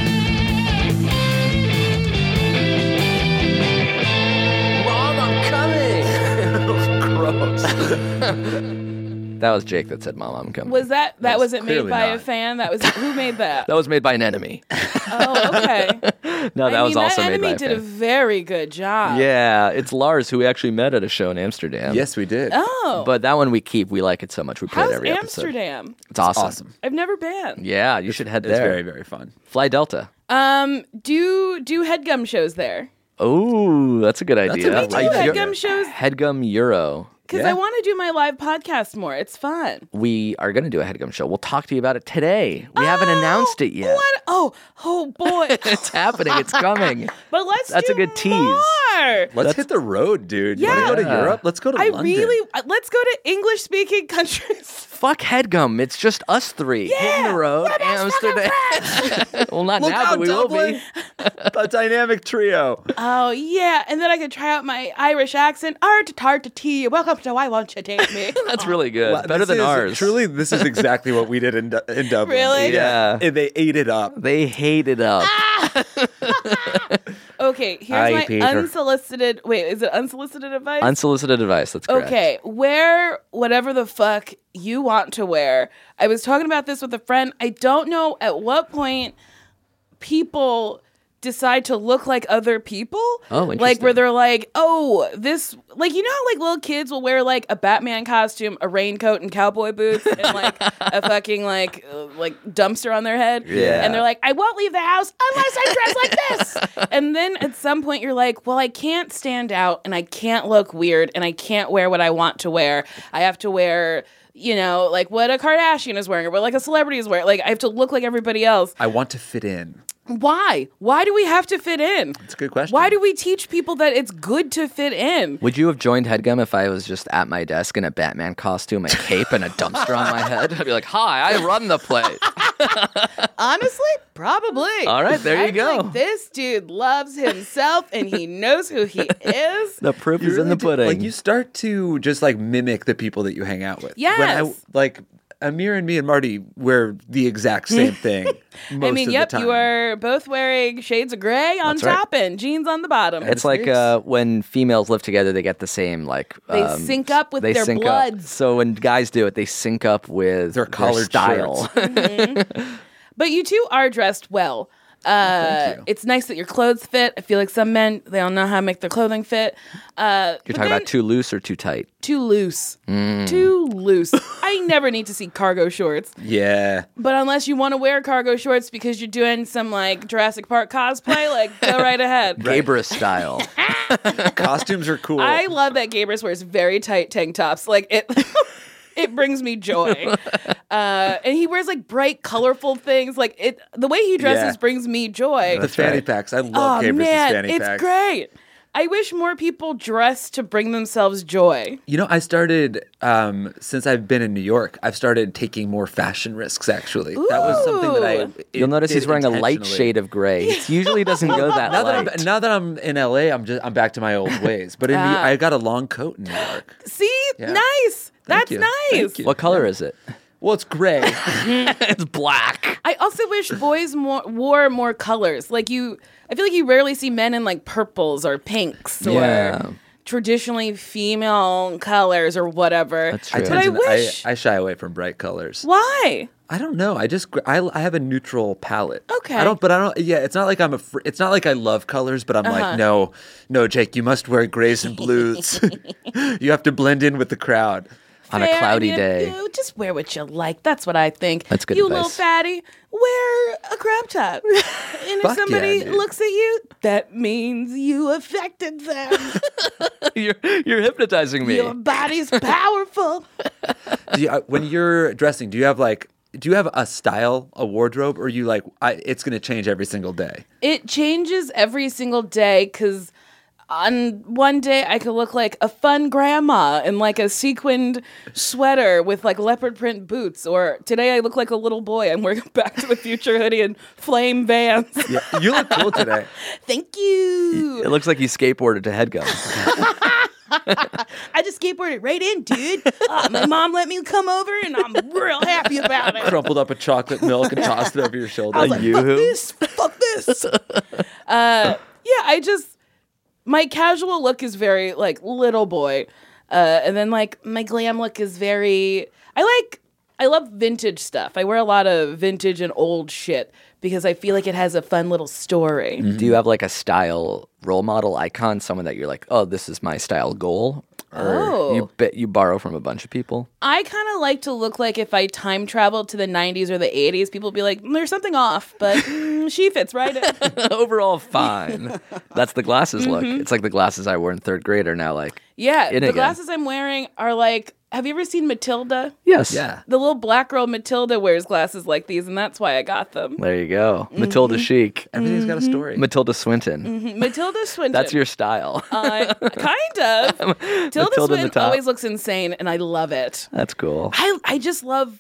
Mom, I'm coming! Gross. That was Jake that said, Mom, I'm coming. Was that that That's wasn't made clearly by a not. fan? That was who made that? That was made by an enemy. Oh, okay. No, that I was mean, also that made by enemy a did fan. a very good job. Yeah, it's Lars, who we actually met at a show in Amsterdam. Yes, we did. Oh, But that one we keep. We like it so much. We play how's it every episode. Amsterdam? It's awesome. Awesome. I've never been. Yeah, you should head It's there. very, very fun. Fly Delta. Um, do do headgum shows there? Oh, that's a good That's a idea. good Do idea. I- headgum shows Headgum Euro. because Yeah. I want to do my live podcast more. It's fun. We are going to do a Headgum show. We'll talk to you about it today. We haven't announced it yet. What? Oh, oh boy. It's happening. It's coming. But let's That's do a good tease. more. Let's hit the road, dude. You want Yeah. to go to Europe? Let's go to I London. really uh, let's go to English speaking countries. Fuck Headgum. It's just us three hitting the road. We're best Amsterdam. Well, not Look now, out, but we will Dublin. be. A dynamic trio. Oh yeah, and then I could try out my Irish accent. Art tart to tea. Welcome to Why Won't You Take Me? That's really good. Wow, Better this than is- ours. Truly, this is exactly what we did in, Du- in Dublin. Really? Yeah. And they ate it up. They hate it up. Okay, here's Hi, my Peter. unsolicited. Wait, is it unsolicited advice? Unsolicited advice. That's correct. Okay, wear whatever the fuck you want to wear. I was talking about this with a friend. I don't know at what point people decide to look like other people. Oh, Like interesting. where they're like, oh, this, like, you know how like little kids will wear like a Batman costume, a raincoat and cowboy boots and like a fucking like uh, like dumpster on their head. Yeah. And they're like, I won't leave the house unless I dress like this. And then at some point you're like, well, I can't stand out and I can't look weird and I can't wear what I want to wear. I have to wear, you know, like what a Kardashian is wearing or what like a celebrity is wearing. Like I have to look like everybody else. I want to fit in. Why? Why do we have to fit in? It's a good question. Why do we teach people that it's good to fit in? Would you have joined Headgum if I was just at my desk in a Batman costume, a cape, and a dumpster on my head? I'd be like, hi, I run the place. Honestly, probably. All right, there you I'd be go. like, this dude loves himself and he knows who he is. The proof You is in really the do- pudding. Like you start to just like mimic the people that you hang out with. When I, Yes. like Amir and me and Marty wear the exact same thing. Most I mean, of yep, the time. you are both wearing shades of gray on That's right. top and jeans on the bottom. It's like uh, when females live together, they get the same like They um, sync up with they their sync bloods. Up. So when guys do it, they sync up with Their collared style. But you two are dressed well. Uh, you. It's nice that your clothes fit. I feel like some men, they don't know how to make their clothing fit. Uh, You're but talking then about too loose or too tight? too loose. Too loose. I never need to see cargo shorts. Yeah. But unless you want to wear cargo shorts because you're doing some like Jurassic Park cosplay, like go right ahead. Gabrus style. Costumes are cool. I love that Gabrus wears very tight tank tops. Like it it brings me joy. Uh, and he wears like bright, colorful things. Like it the way he dresses Yeah. brings me joy. the fanny right. packs. I love Oh Gabrus's man, fanny it's packs. great. I wish more people dress to bring themselves joy. You know, I started um, since I've been in New York. I've started taking more fashion risks. Actually, that was something that I. Ooh. You'll notice he's wearing a light shade of gray. It usually doesn't go that Now that, light. I'm, now that I'm in L A, I'm just I'm back to my old ways. But in Ah. New, I got a long coat in New York. See? Yeah. Nice. That's you. nice. Thank you. What color is it? Well, it's gray. It's black. I also wish boys more wore more colors. Like you, I feel like you rarely see men in like purples or pinks or Yeah. traditionally female colors or whatever. That's I true. But tend I to, wish. I, I shy away from bright colors. Why? I don't know. I just gr- I, I have a neutral palette. Okay. I don't. But I don't. Yeah. It's not like I'm a. Fr- it's not like I love colors. But I'm Uh-huh. like, no, no, Jake. You must wear grays and blues. You have to blend in with the crowd. On a fair. cloudy I mean, day. you know, just wear what you like. That's what I think. That's good You advice. little fatty, wear a crop top. And if Fuck somebody yeah, dude. looks at you, that means you affected them. you're you're hypnotizing me. Your body's powerful. Do you, uh, when you're dressing, do you have like, do you have a style, a wardrobe, or are you like, I, it's going to change every single day? It changes every single day because on one day I could look like a fun grandma in like a sequined sweater with like leopard print boots, or today I look like a little boy. I'm wearing a Back to the Future hoodie and flame Vans. Yeah, you look cool today. Thank you. It looks like you skateboarded to HeadGum. I just skateboarded right in, dude. Uh, my mom let me come over, and I'm real happy about it. Crumpled up a chocolate milk and tossed it over your shoulder. I was like, fuck Yoo-hoo. this, fuck this. uh, yeah, I just, my casual look is very, like, little boy. Uh, and then, like, my glam look is very, I like, I love vintage stuff. I wear a lot of vintage and old shit because I feel like it has a fun little story. Do you have like a style role model icon, someone that you're like, oh, this is my style goal? Or Oh. you bet you borrow from a bunch of people? I kind of like to look like if I time traveled to the nineties or the eighties, people be like, there's something off, but mm, she fits right in. Overall, fine. That's the glasses look. It's like the glasses I wore in third grade are now like, Yeah, In the again. glasses I'm wearing are like, have you ever seen Matilda? yes. Yeah. The little black girl Matilda wears glasses like these, and that's why I got them. There you go. Matilda Chic. Everything's got a story. Matilda Swinton. Matilda Swinton. That's your style. Uh, kind of. Matilda Matilda in the Swinton top. always looks insane, and I love it. That's cool. I I just love.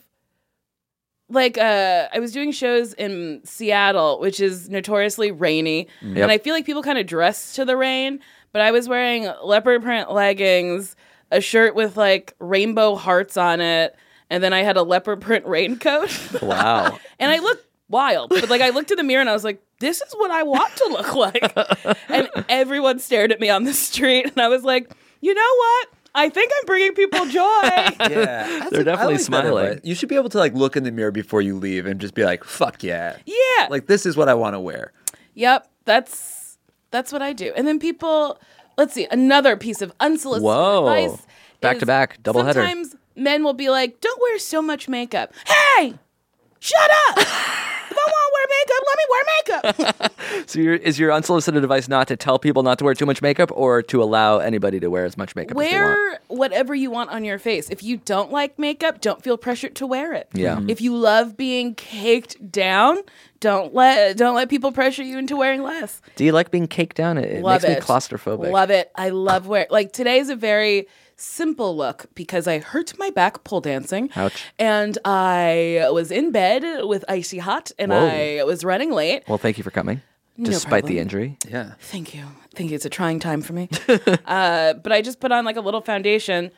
Like, uh, I was doing shows in Seattle, which is notoriously rainy, Yep. and I feel like people kind of dress to the rain. But I was wearing leopard print leggings, a shirt with like rainbow hearts on it, and then I had a leopard print raincoat. Wow. And I looked wild, but like I looked in the mirror and I was like, this is what I want to look like. And everyone stared at me on the street, and I was like, you know what? I think I'm bringing people joy. Yeah, that's They're a- I definitely like that smiling. advice. You should be able to like look in the mirror before you leave and just be like, "Fuck yeah!" Yeah. Like this is what I want to wear. Yep, that's that's what I do. And then people, let's see, another piece of unsolicited Whoa. advice. Back is to back, double header. Sometimes men will be like, don't wear so much makeup. Hey, shut up. If I want to wear makeup, let me wear makeup. So your, is your unsolicited advice not to tell people not to wear too much makeup or to allow anybody to wear as much makeup as they want? Wear whatever you want on your face. If you don't like makeup, don't feel pressured to wear it. Yeah. Mhm. If you love being caked down, don't let don't let people pressure you into wearing less. Do you like being caked down? It, it Love makes it. me claustrophobic. Love it. I love wear like today's a very simple look because I hurt my back pole dancing. Ouch. And I was in bed with icy hot and Whoa. I was running late. Well, thank you for coming, No despite the problem. injury. Yeah. Thank you. Thank you. It's a trying time for me. uh, but I just put on like a little foundation.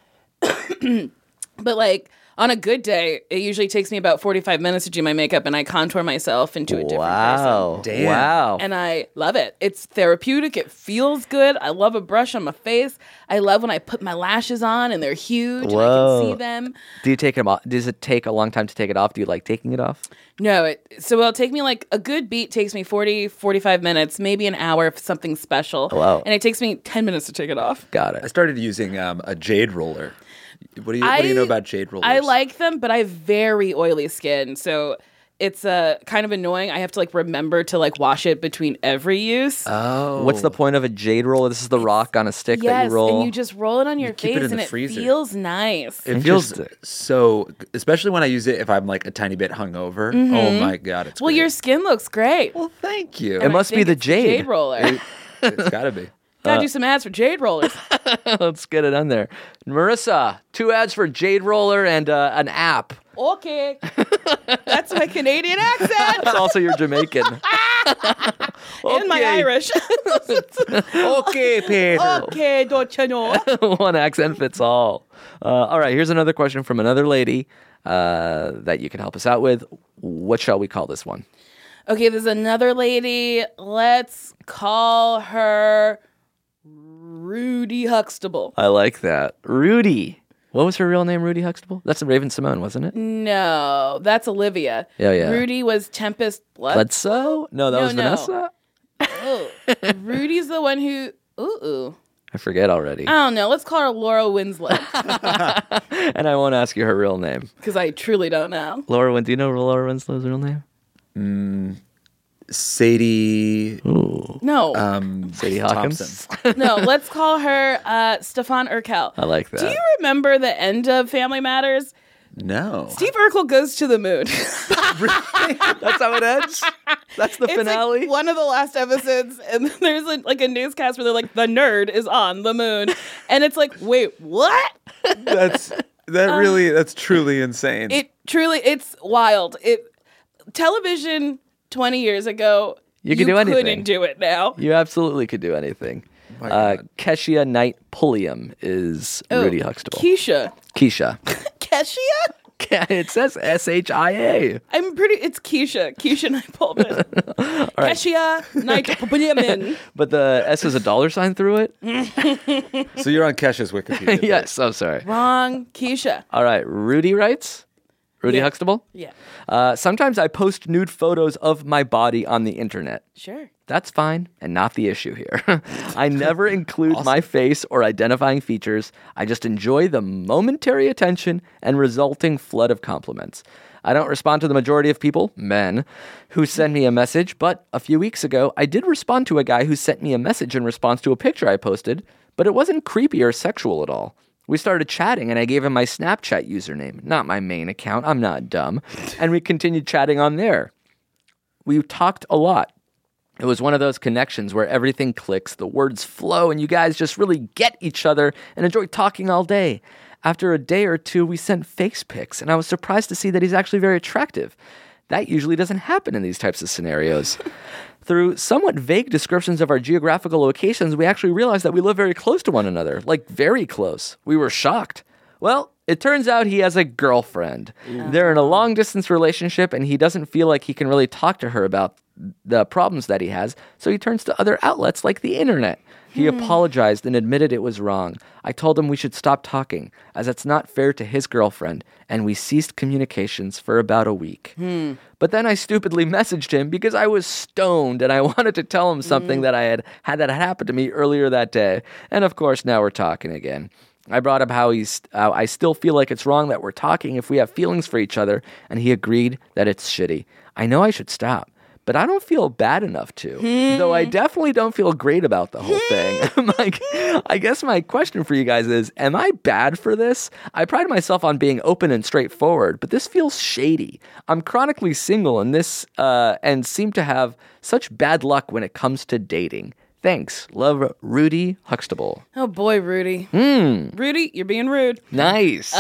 But like on a good day, it usually takes me about forty-five minutes to do my makeup and I contour myself into a different person. Wow. Damn. Wow. And I love it. It's therapeutic. It feels good. I love a brush on my face. I love when I put my lashes on and they're huge and I Whoa. can see them. Do you take them off? Does it take a long time to take it off? Do you like taking it off? No, it, so it'll take me like a good beat takes me forty, forty-five minutes, maybe an hour if something's special. Wow. And it takes me ten minutes to take it off. Got I it. started using um, a jade roller. What do you What do you know about jade rollers? I like them, but I have very oily skin, so it's uh, kind of annoying. I have to like remember to like wash it between every use. Oh, What's the point of a jade roller? This is the rock on a stick that yes, you roll. and you just roll it on your keep it face, in and the it freezer. feels nice. It feels Interesting. so, especially when I use it if I'm like a tiny bit hungover. Oh my god, it's well, great. your skin looks great. Well, thank you. It And I must be think the it's jade. roller. It's got to be. Gotta do some ads for jade rollers. Let's get it on there. Marissa, two ads for Jade Roller and uh, an app. Okay, that's my Canadian accent It's also your Jamaican. and my Okay. Irish. Okay, Peter. Okay, don't you know? One accent fits all. Uh, all right, here's another question from another lady uh, that you can help us out with. What shall we call this one? Okay, there's another lady. Let's call her Rudy Huxtable. I like that. Rudy. What was her real name, Rudy Huxtable? That's Raven Simone, wasn't it? No, that's Olivia. Yeah, yeah. Rudy was Tempest Blood. Bledsoe? No, that No, was no. Vanessa? Oh, Rudy's the one who. Ooh, ooh. I forget already. I don't know. Let's call her Laura Winslow And I won't ask you her real name. because I truly don't know. Laura Win. Do you know Laura Winslow's real name? Sadie. No, Um, Sadie Hawkins. Thompson. no. Let's call her uh, Stefan Urkel. I like that. Do you remember the end of Family Matters? No. Steve Urkel goes to the moon. That's how it ends? That's the It's finale? like one of the last episodes, and then there's a, like a newscast where they're like, "The nerd is on the moon," and it's like, "Wait, what?" That's that really that's truly insane. It truly, it's wild. It television twenty years ago. You could do anything. Couldn't do it now. You absolutely could do anything. My Uh, God. Keshia Knight Pulliam is Oh, Rudy Huxtable. Keisha. Keisha. Keshia? It says S H I A. I'm pretty. It's Keisha. Keisha Knight Pullman. Keshia Knight Pullman. But the S is a dollar sign through it? So you're on Kesha's Wikipedia. Yes, I'm sorry. Wrong. Keisha. All right, Rudy writes. Rudy Yeah. Huxtable? Yeah. Uh, sometimes I post nude photos of my body on the internet. Sure. That's fine and not the issue here. I never include my face or identifying features. I just enjoy the momentary attention and resulting flood of compliments. I don't respond to the majority of people, men, who send me a message, but a few weeks ago, I did respond to a guy who sent me a message in response to a picture I posted, but it wasn't creepy or sexual at all. We started chatting and I gave him my Snapchat username, not my main account. I'm not dumb. And we continued chatting on there. We talked a lot. It was one of those connections where everything clicks, the words flow, and you guys just really get each other and enjoy talking all day. After a day or two, we sent face pics, and I was surprised to see that he's actually very attractive. That usually doesn't happen in these types of scenarios. Through somewhat vague descriptions of our geographical locations, we actually realized that we live very close to one another, like very close. We were shocked. Well, it turns out he has a girlfriend. They're in a long-distance relationship, and he doesn't feel like he can really talk to her about the problems that he has, so he turns to other outlets like the internet. He apologized and admitted it was wrong. I told him we should stop talking, as it's not fair to his girlfriend, and we ceased communications for about a week. But then I stupidly messaged him because I was stoned and I wanted to tell him something that I had had that had happened to me earlier that day. And of course, now we're talking again. I brought up how he's, uh, I still feel like it's wrong that we're talking if we have feelings for each other, and he agreed that it's shitty. I know I should stop, but I don't feel bad enough to, though I definitely don't feel great about the whole thing. Like, I guess my question for you guys is, am I bad for this? I pride myself on being open and straightforward, but this feels shady. I'm chronically single and this, uh, and seem to have such bad luck when it comes to dating. Thanks. Love, Rudy Huxtable. Oh boy, Rudy. Hmm. Rudy, you're being rude. Nice.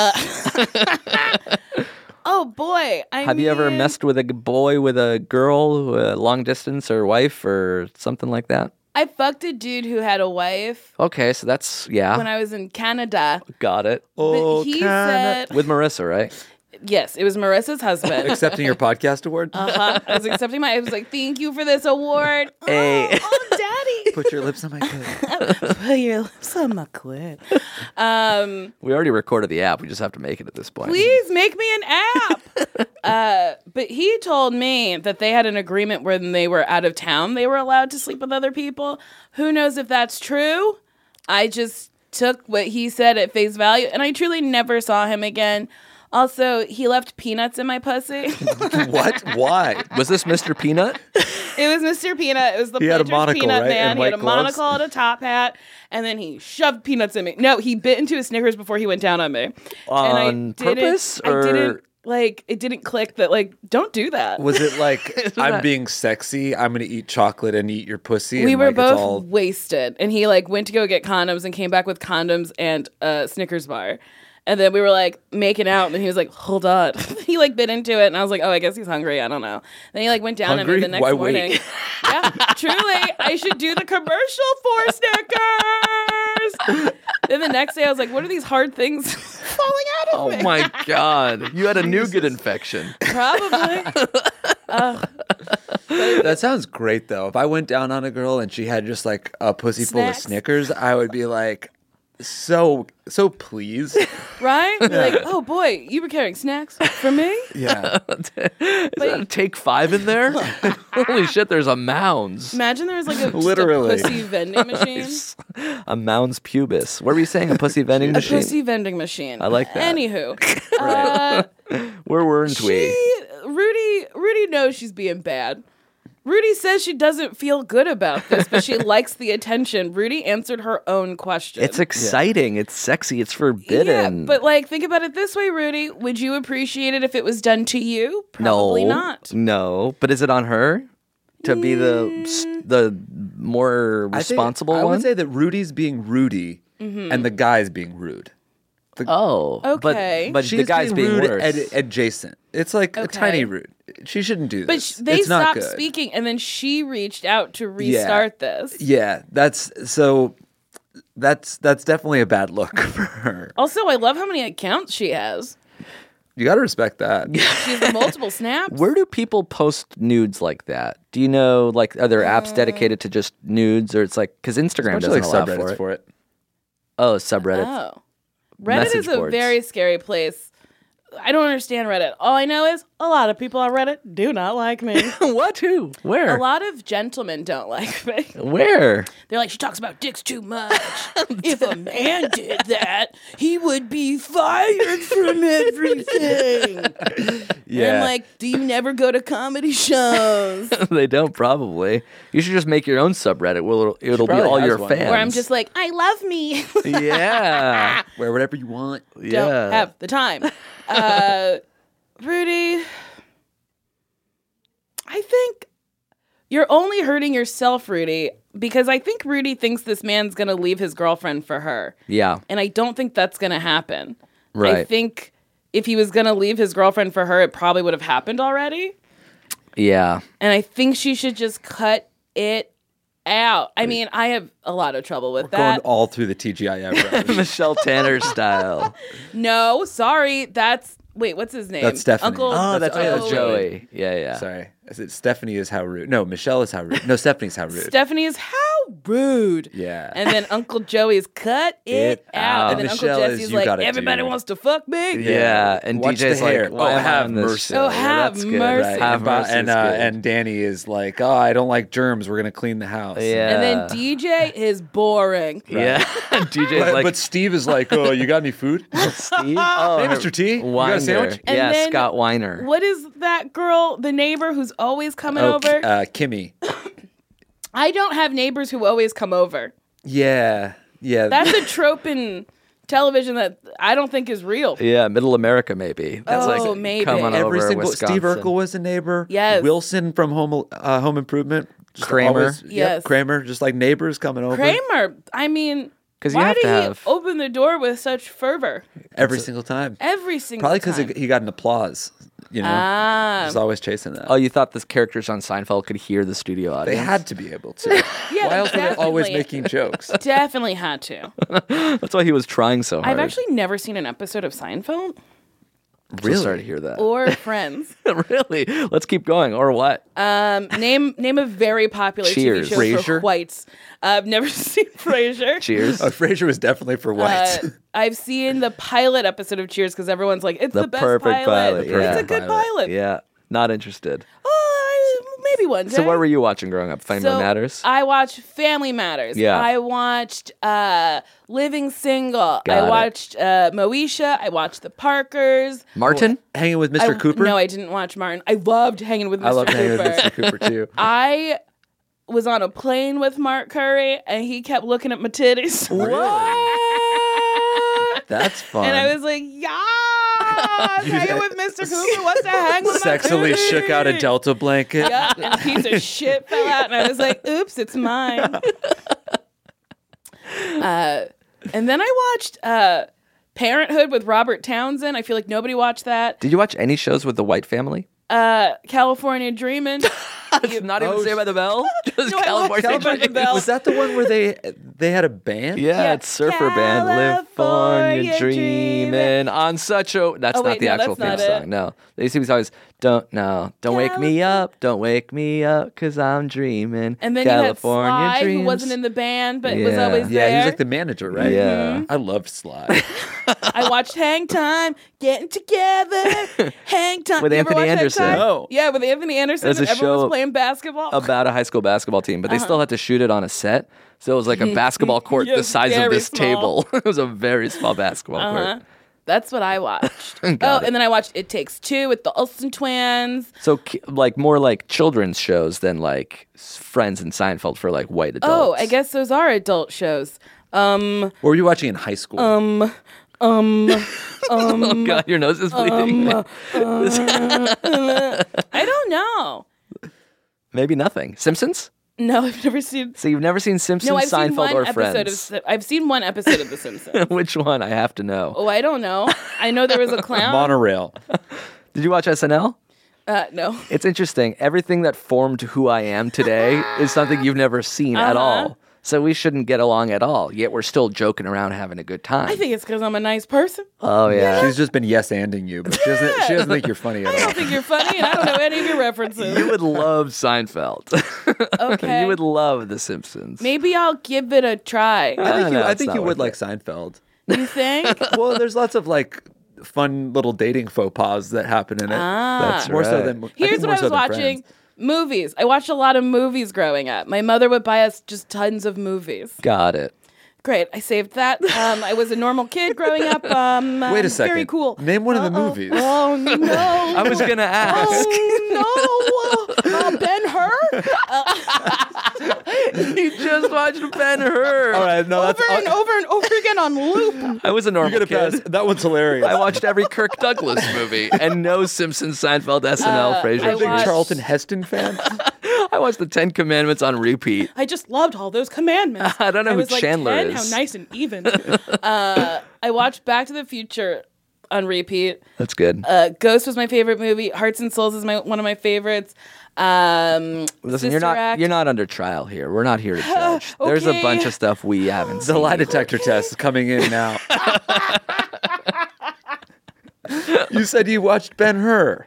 Oh boy. I Have you ever mean, messed with a g- boy with a girl, uh, long distance or wife or something like that? I fucked a dude who had a wife Okay, so that's, yeah. when I was in Canada. Got it. But he said, With Marissa, right? yes, it was Marissa's husband. Accepting your podcast award? Uh-huh. I was accepting my, I was like, thank you for this award. Hey. Oh, oh, daddy. Put your lips on my clit. Put your lips on my clit. Um, We already recorded the app. We just have to make it at this point. please make me an app. uh, but he told me that they had an agreement when they were out of town, they were allowed to sleep with other people. Who knows if that's true? I just took what he said at face value, and I truly never saw him again. Also, he left peanuts in my pussy. What? Why? Was this Mister Peanut? It was Mister Peanut. It was the He had a Planters monocle, Peanut right? Man. And He had a white gloves? monocle and a top hat, and then he shoved peanuts in me. No, he bit into a Snickers before he went down on me. and I On didn't- purpose, I or- didn't like. It didn't click that like don't do that. Was it like, I'm that- being sexy, I'm going to eat chocolate and eat your pussy? we and were like, both It's all... wasted, and he like went to go get condoms and came back with condoms and a Snickers bar. And then we were like making out, and then he was like, "Hold on." He like bit into it, and I was like, "Oh, I guess he's hungry. I don't know." Then he like went down Hungry? on me the next Why morning. wait? Yeah, truly, I should do the commercial for Snickers. Then the next day, I was like, "What are these hard things falling out of Oh me?" my God. You had a nougat infection. Probably. That sounds great, though. If I went down on a girl and she had just like a pussy full of Snacks? Snickers, I would be like, so so pleased. right? Like, oh boy, you were carrying snacks for me? Yeah. Is that a take five in there? Holy shit, there's a Mounds. Imagine there was like a, just Literally. a pussy vending machine. A Mounds pubis. What were you saying? A pussy vending A machine? pussy vending machine. I like that. Anywho, uh, Where weren't we? she, Rudy, Rudy knows she's being bad. Rudy says she doesn't feel good about this, but she likes the attention. Rudy answered her own question. It's exciting. It's sexy. It's forbidden. Yeah, but like, think about it this way, Rudy. Would you appreciate it if it was done to you? Probably no, not. No, but is it on her to be the the more I think- responsible I one? would say that Rudy's being Rudy Mm-hmm. and the guy's being rude. oh, Okay. But, but She's the guy's being, rude worse. ad- adjacent. It's like a Okay. tiny rude. She shouldn't do But this. sh- they it's not stopped good. speaking, and then she reached out to restart this. Yeah, that's so. That's that's definitely a bad look for her. Also, I love how many accounts she has. You got to respect that. She has multiple snaps. Where do people post nudes like that? Do you know, like, are there Uh, apps dedicated to just nudes, or it's like because Instagram Bunch of, doesn't like allow subreddits for it? for it. Oh, subreddits. Oh. Reddit Message is a boards. very scary place. I don't understand Reddit. All I know is a lot of people on Reddit do not like me. What? Who? Where? A lot of gentlemen don't like me. Where? They're like, she talks about dicks too much. If a man did that, he would be fired from everything. And I'm like, do you never go to comedy shows? They don't probably. You should just make your own subreddit. Well, it'll, it'll be probably all has your one. fans. Where I'm just like, I love me. yeah, Wear whatever you want. Don't yeah. have the time. Uh, Rudy, I think you're only hurting yourself, Rudy, because I think Rudy thinks this man's going to leave his girlfriend for her. yeah. And I don't think that's going to happen. I Right. think if he was going to leave his girlfriend for her, it probably would have happened already. Yeah. And I think she should just cut it out. I mean, I have a lot of trouble with Going that. all through the T G I F. Michelle Tanner style. No, sorry. That's, wait, what's his name? That's Stephanie. Uncle Oh, that's, That's- right. That's Joey. Joey. Yeah, yeah. Sorry, I said Stephanie is how rude. No, Michelle is how rude. No, Stephanie's how rude. Stephanie is how rude. Yeah. And then Uncle Joey's cut it, It out. out. And then Michelle Uncle is, Jesse's "You like, gotta everybody do." wants to fuck me. Yeah, and Watch D J's the like, hair. why Oh, am I have on this mercy. show? Oh, Yeah, have that's good. mercy. Right. Have and, Bo- mercy and, is uh, good. and Danny is like, oh, I don't like germs. We're gonna clean the house. Yeah. And then D J is boring. Yeah. D J's But, like, but Steve is like, oh, you got any food? Steve? Oh, Hey, Mister T, you got a sandwich? And yeah, then- Scott Weiner. What is that girl, the neighbor who's always coming Oh, over? uh, Kimmy. I don't have neighbors who always come over. Yeah, yeah. That's a trope in television that I don't think is real. Yeah, Middle America maybe. That's Oh, like maybe. coming Every over single Wisconsin. Steve Urkel was a neighbor. Yes. Wilson from Home uh, Home Improvement. Just Kramer. always- yep, Yes. Kramer. Just like neighbors coming over Kramer, I mean, 'Cause you why have did to he have- open the door with such fervor every single time. every single Probably time? because he got an applause. You know, Ah. he's always chasing that. Oh, you thought the characters on Seinfeld could hear the studio They audience? had to be able to. Yeah, Why else were they always definitely. making jokes? Definitely had to. That's why he was trying so hard. I've actually never seen an episode of Seinfeld really sorry to hear that. or Friends. really? Let's keep going. Or what? Um, name name a very popular Cheers. T V show Frasier? for whites. Uh, I've never seen Frasier. Cheers. Oh, Frasier was definitely for whites. Uh, I've seen the pilot episode of Cheers because everyone's like, it's the, The best perfect pilot, It's yeah. a good Pilot. pilot. yeah, not interested. Oh, I- maybe one day. So what were you watching growing up? Family So, Matters? I watched Family Matters. Yeah. I watched uh, Living Single. Got I it. watched uh, Moesha. I watched The Parkers. Martin? Hanging with Mister I- Cooper. No, I didn't watch Martin. I loved hanging with I Mister love hanging Cooper. with Mister Cooper too. I was on a plane with Mark Curry, and he kept looking at my titties. That's fun. And I was like, yeah, hanging with Mister Cooper. What's to hang with my Sexily titties? shook out a Delta blanket. Yeah, and a piece of shit fell out, and I was like, oops, it's mine. Uh, and then I watched uh, Parenthood with Robert Townsend. I feel like nobody watched that. Did you watch any shows with the White family? Uh, California Dreamin'. It's not even Oh, Saved by the Bell. Just No, I watched California Saved by the Dreaming. Bell. Was that the one where they they had a band? Yeah, Yeah. it's surfer band. California California dreaming dreaming. on such a. That's Oh, not wait, the no, actual that's theme not it. song. No, they seem always don't no, don't wake me up, don't wake me up, cause I'm dreaming. And then California you had Sly, dreams. who wasn't in the band, but was Yeah. always Yeah, there. he was like the manager, right? Yeah. I loved Sly. I watched Hang Time, Getting Together, Hang Time. With You ever Anthony watch Hang Anderson. Time? No. Yeah, with Anthony Anderson. There's and a everyone show was playing basketball. About a high school basketball team, but they still had to shoot it on a set. So it was like a basketball court Yeah, the size of very this small. table. It was a very small basketball Uh-huh. court. That's what I watched. Got oh, it. and then I watched It Takes Two with the Olsen twins. So ki- like more like children's shows than like s- Friends and Seinfeld for like white adults. Oh, I guess those are adult shows. Um, What were you watching in high school? um, um, Oh God, your nose is bleeding. um, I don't know. Maybe nothing. Simpsons? No, I've never seen. So you've never seen Simpsons, No, I've Seinfeld, seen one or episode Friends? of. Si- I've seen one episode of The Simpsons. Which one? I have to know. Oh, I don't know. I know there was a clown. Monorail. Did you watch S N L? Uh, no. It's interesting. Everything that formed who I am today is something you've never seen at Uh-huh. all. So we shouldn't get along at all. Yet we're still joking around having a good time. I think it's because I'm a nice person. Oh yeah. She's just been yes-anding you, but she doesn't, she doesn't think you're funny at I all. don't think you're funny, and I don't know any of your references. You would love Seinfeld. Okay. You would love The Simpsons. Maybe I'll give it a try. I think don't you, know, I it's think not you would worth like it. Seinfeld. You think? Well, there's lots of like fun little dating faux pas that happen in it. Ah. That's more so right. than I Here's think what more I so was than watching. Friends. Movies. I watched a lot of movies growing up. My mother would buy us just tons of movies. Got it. Great. I saved that. Um, I was a normal kid growing up. Um, Wait a um, second. Very cool. Name one of the Uh-oh. movies. Oh, no. I was gonna ask. Oh, no. Uh, Ben-Hur? You just watched Ben Hur. All right, no, that's Over and over and over again on loop. I was a normal You're gonna kid. pass. That one's hilarious. I watched every Kirk Douglas movie and no Simpsons, Seinfeld, S N L, Uh, Frasier. I Big watched- Charlton Heston fan. I watched the Ten Commandments on repeat. I just loved all those commandments. I don't know I who was like Chandler ten, is. How nice and even. uh, I watched Back to the Future on repeat. That's good. Uh, Ghost was my favorite movie. Hearts and Souls is my one of my favorites. Um, Listen, Sister you're not Act. you're not under trial here. We're not here to judge. There's a Okay. bunch of stuff we haven't The seen. lie detector test is coming in now. You said you watched Ben-Hur.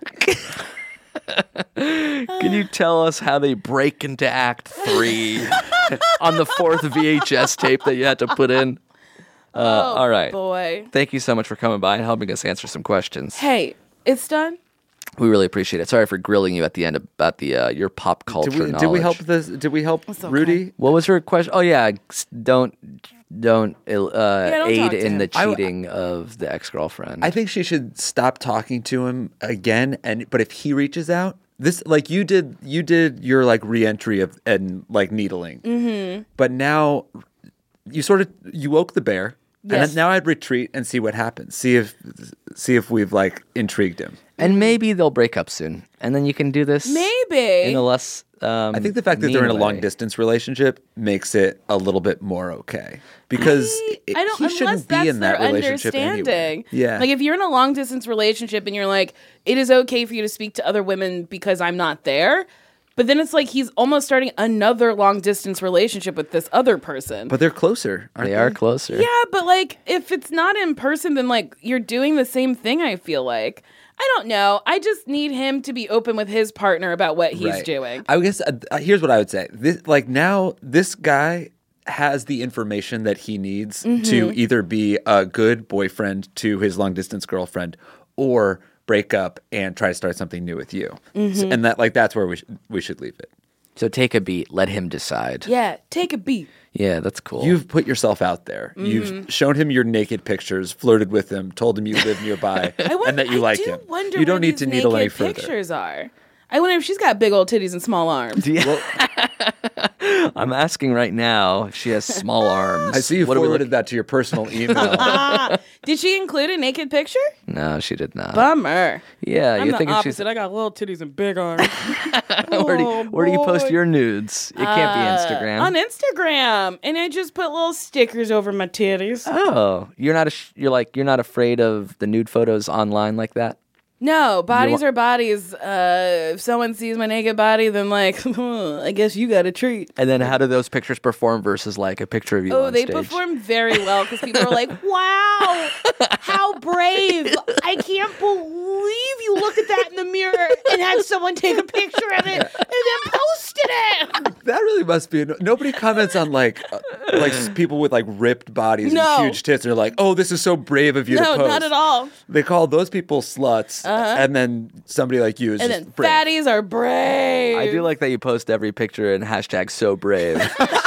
Can you tell us how they break into Act Three on the fourth V H S tape that you had to put in? Uh, Oh, all right. boy. Thank you so much for coming by and helping us answer some questions. Hey, it's done. We really appreciate it. Sorry for grilling you at the end about the uh, your pop culture Did we, knowledge. did we help this? Did we help okay. Rudy? What was her question? Oh yeah, s- don't don't uh, don't aid talk to in him. the I- cheating of the ex girlfriend. I think she should stop talking to him again. And but if he reaches out, this like you did, you did your like reentry of and like needling. Mm-hmm. But now you sort of you woke the bear. Yes. And now I'd retreat and see what happens. See if see if we've like intrigued him. and maybe they'll break up soon, and then you can do this Maybe. in a less. Um, I think the fact that they're in a mean long way. distance relationship makes it a little bit more okay because it- I don't. he Unless shouldn't that's be in that their relationship anyway. understanding. Yeah, Like if you're in a long distance relationship and you're like, it is okay for you to speak to other women because I'm not there. But then it's like he's almost starting another long distance relationship with this other person. but they're closer. Aren't They they, are closer. yeah, but like if it's not in person, then like you're doing the same thing. I feel like I don't know. I just need him to be open with his partner about what he's Right. doing. I guess uh, uh, here's what I would say. This, like now, this guy has the information that he needs Mm-hmm. to either be a good boyfriend to his long distance girlfriend or break up and try to start something new with you. Mm-hmm. So- and that like that's where we sh- we should leave it. So take a beat. Let him decide. Yeah, take a beat. Yeah, that's cool. You've put yourself out there. Mm-hmm. You've shown him your naked pictures, flirted with him, told him you live nearby, I wonder, and that you I like do him. Wonder You don't where need these to needle any naked further. Pictures are. I wonder if she's got big old titties and small arms. I'm asking right now if she has small arms. I see you What are we forwarded look- that to your personal email. Ah, did she include a naked picture? No, she did not. Bummer. yeah, I'm you're the thinking opposite. she's. I got little titties and big arms. Where do, you, Oh, where do you post boy. your nudes? It can't be Instagram. On Instagram, and I just put little stickers over my titties. Oh, you're not a sh- you're like you're not afraid of the nude photos online like that? No, bodies wa- are bodies. Uh, if someone sees my naked body, then like, I guess you got a treat. And then how do those pictures perform versus like a picture of you Oh, on they stage? perform very well because people are like, wow, how brave. I can't believe you looked at that in the mirror and had someone take a picture of it and then posted it. That really must be. Nobody comments on like uh, like s- people with like ripped bodies No. and huge tits. And they're like, "Oh, this is so brave of you to No, post." not at all. They call those people sluts, and then somebody like you is And just then brave. fatties are brave. I do like that you post every picture and hashtag so brave.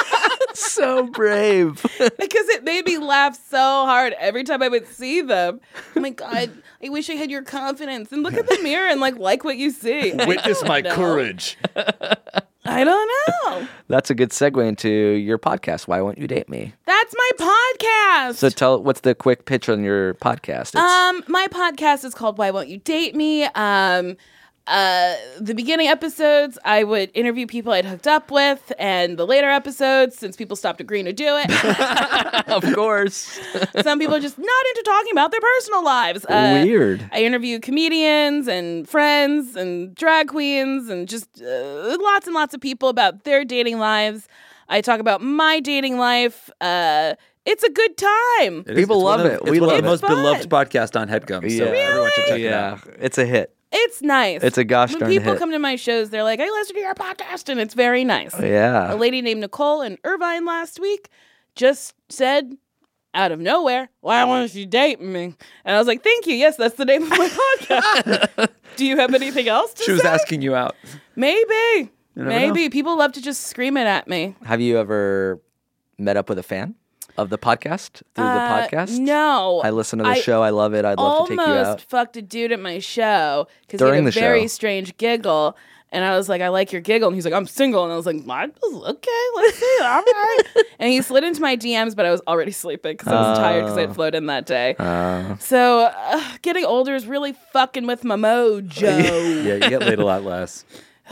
So brave. Because it made me laugh so hard every time I would see them. Oh my God, I wish I had your confidence. And look at the mirror and like like what you see. I Witness don't my know. courage. I don't know. That's a good segue into your podcast. Why Won't You Date Me? That's my podcast. So tell what's the quick pitch on your podcast? It's, Um, my podcast is called Why Won't You Date Me? Um, uh, the beginning episodes, I would interview people I'd hooked up with, and the later episodes, since people stopped agreeing to do it, of course. some people are just not into talking about their personal lives. Uh, Weird. I interview comedians and friends and drag queens and just uh, lots and lots of people about their dating lives. I talk about my dating life. Uh, it's a good time. It is- People it's one love of- it. It's We one love of the it. most It's beloved fun. podcasts on HeadGum. So Yeah. everyone should check it Yeah, out. it's a hit. It's nice. It's a gosh When darn people hit. come to my shows, they're like, I listen to your podcast, and it's very nice. Yeah. A lady named Nicole in Irvine last week just said, out of nowhere, why won't you date me? And I was like, thank you. Yes, that's the name of my podcast. Do you have anything else to She was say? asking you out. Maybe. never Maybe. People love to just scream it at me. Have you ever met up with a fan of the podcast through Uh, the podcast? No. I listen to the I show. I love it. I'd love to take you almost out. fucked a dude at my show because he During had a the very show. strange giggle. And I was like, I like your giggle. And he's like, I'm single. And I was like, I was, okay, let's see. All right. And he slid into my D Ms, but I was already sleeping because I was tired because I Oh. had flown in that day. Uh, So uh, getting older is really fucking with my mojo. Yeah, you get laid a lot less.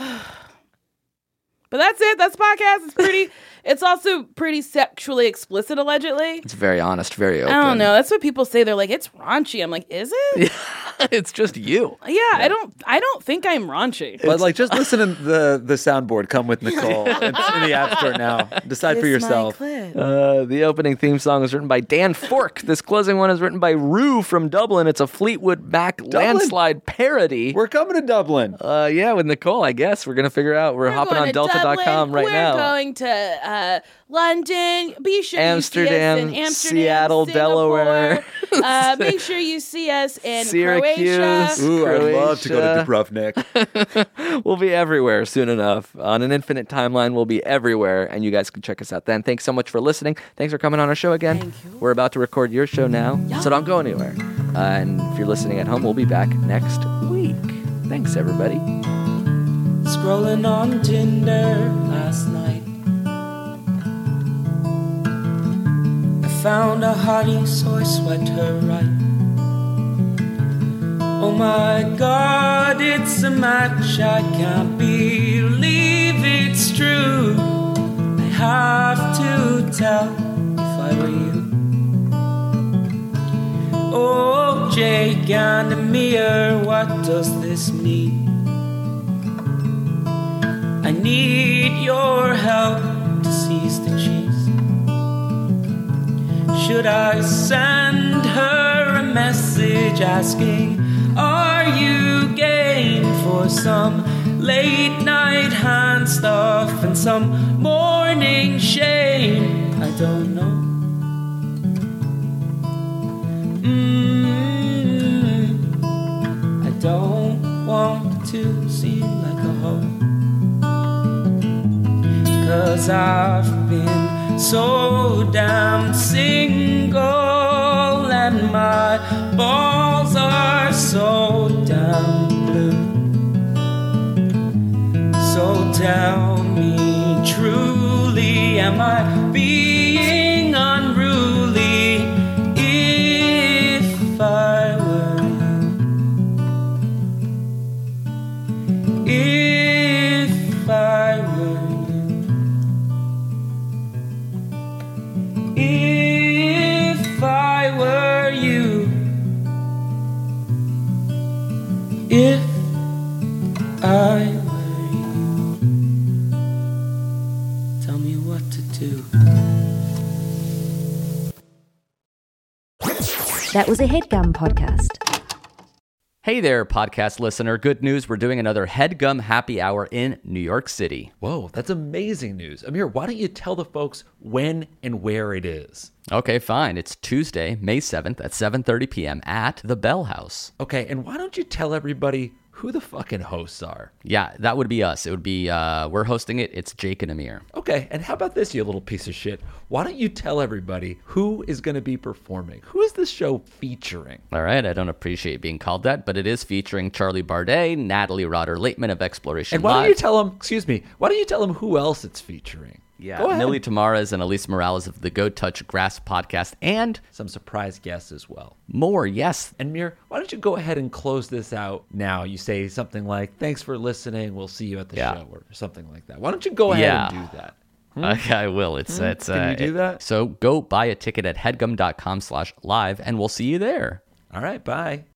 But that's it. That's the podcast. It's pretty. It's also pretty sexually explicit, allegedly. it's very honest, very open. I don't know. That's what people say. They're like, it's raunchy. I'm like, is it? It's just you. Yeah, I don't. I don't think I'm raunchy. But like, just listen to the the soundboard. Come with Nicole. It's in the App Store now. Decide for Kiss my yourself. clit. Uh, the opening theme song is written by Dan Fork. This closing one is written by Rue from Dublin. It's a Fleetwood Mac landslide parody. We're coming to Dublin. Uh, yeah, with Nicole, I guess. We're going to figure out. We're, We're hopping going on to delta dot com Dublin. right We're now. going to uh, London. Be sure Amsterdam, you see us in Amsterdam, Seattle, Singapore. Delaware. uh, make sure you see us in Syracuse. Croatia. Ooh, I'd love to go to Croatia. Dubrovnik. We'll be everywhere soon enough. On an infinite timeline, we'll be everywhere, and you guys can check us out then. Thanks so much for listening. Thanks for coming on our show again. Thank you. We're about to record your show now, so don't go anywhere. Uh, and if you're listening at home, we'll be back next week. Thanks, everybody. Scrolling on Tinder last night, I found a hottie, so I swiped her right. Oh my God, it's a match, I can't believe it's true. I have to tell if I were you. Oh, Jake and Amir, what does this mean? I need your help to seize the cheese. Should I send her a message asking, are you game for some late night hand stuff and some morning shame? I don't know. Mm, I don't want to seem like a hoe, 'cause I've been so damn single and my balls are so damn blue. So tell me truly, am I being unruly if I were you? If I were you. If I were you. That was a HeadGum podcast. Hey there, podcast listener. Good news. We're doing another HeadGum happy hour in New York City. Whoa, that's amazing news. Amir, why don't you tell the folks when and where it is? Okay, fine. It's Tuesday, May seventh at seven thirty p.m. at the Bell House. Okay, and why don't you tell everybody who the fucking hosts are? Yeah, that would be us. It would be, uh, we're hosting it. It's Jake and Amir. Okay, and how about this, you little piece of shit? Why don't you tell everybody who is going to be performing? Who is this show featuring? All right, I don't appreciate being called that, but it is featuring Charlie Bardet, Natalie Rotter-Laitman of Exploration And why Live. don't you tell them, excuse me, why don't you tell them who else it's featuring? Yeah, Go ahead. Millie Tamares and Elise Morales of the Go Touch Grass podcast, and some surprise guests as well. More, yes. And Mir, why don't you go ahead and close this out now? You say something like, thanks for listening, we'll see you at the Yeah. show, or something like that. Why don't you go ahead Yeah. and do that? Hmm? Okay, I will. It's Hmm? it's. Can uh, you do it- that? So go buy a ticket at headgum dot com slash live, and we'll see you there. All right, bye.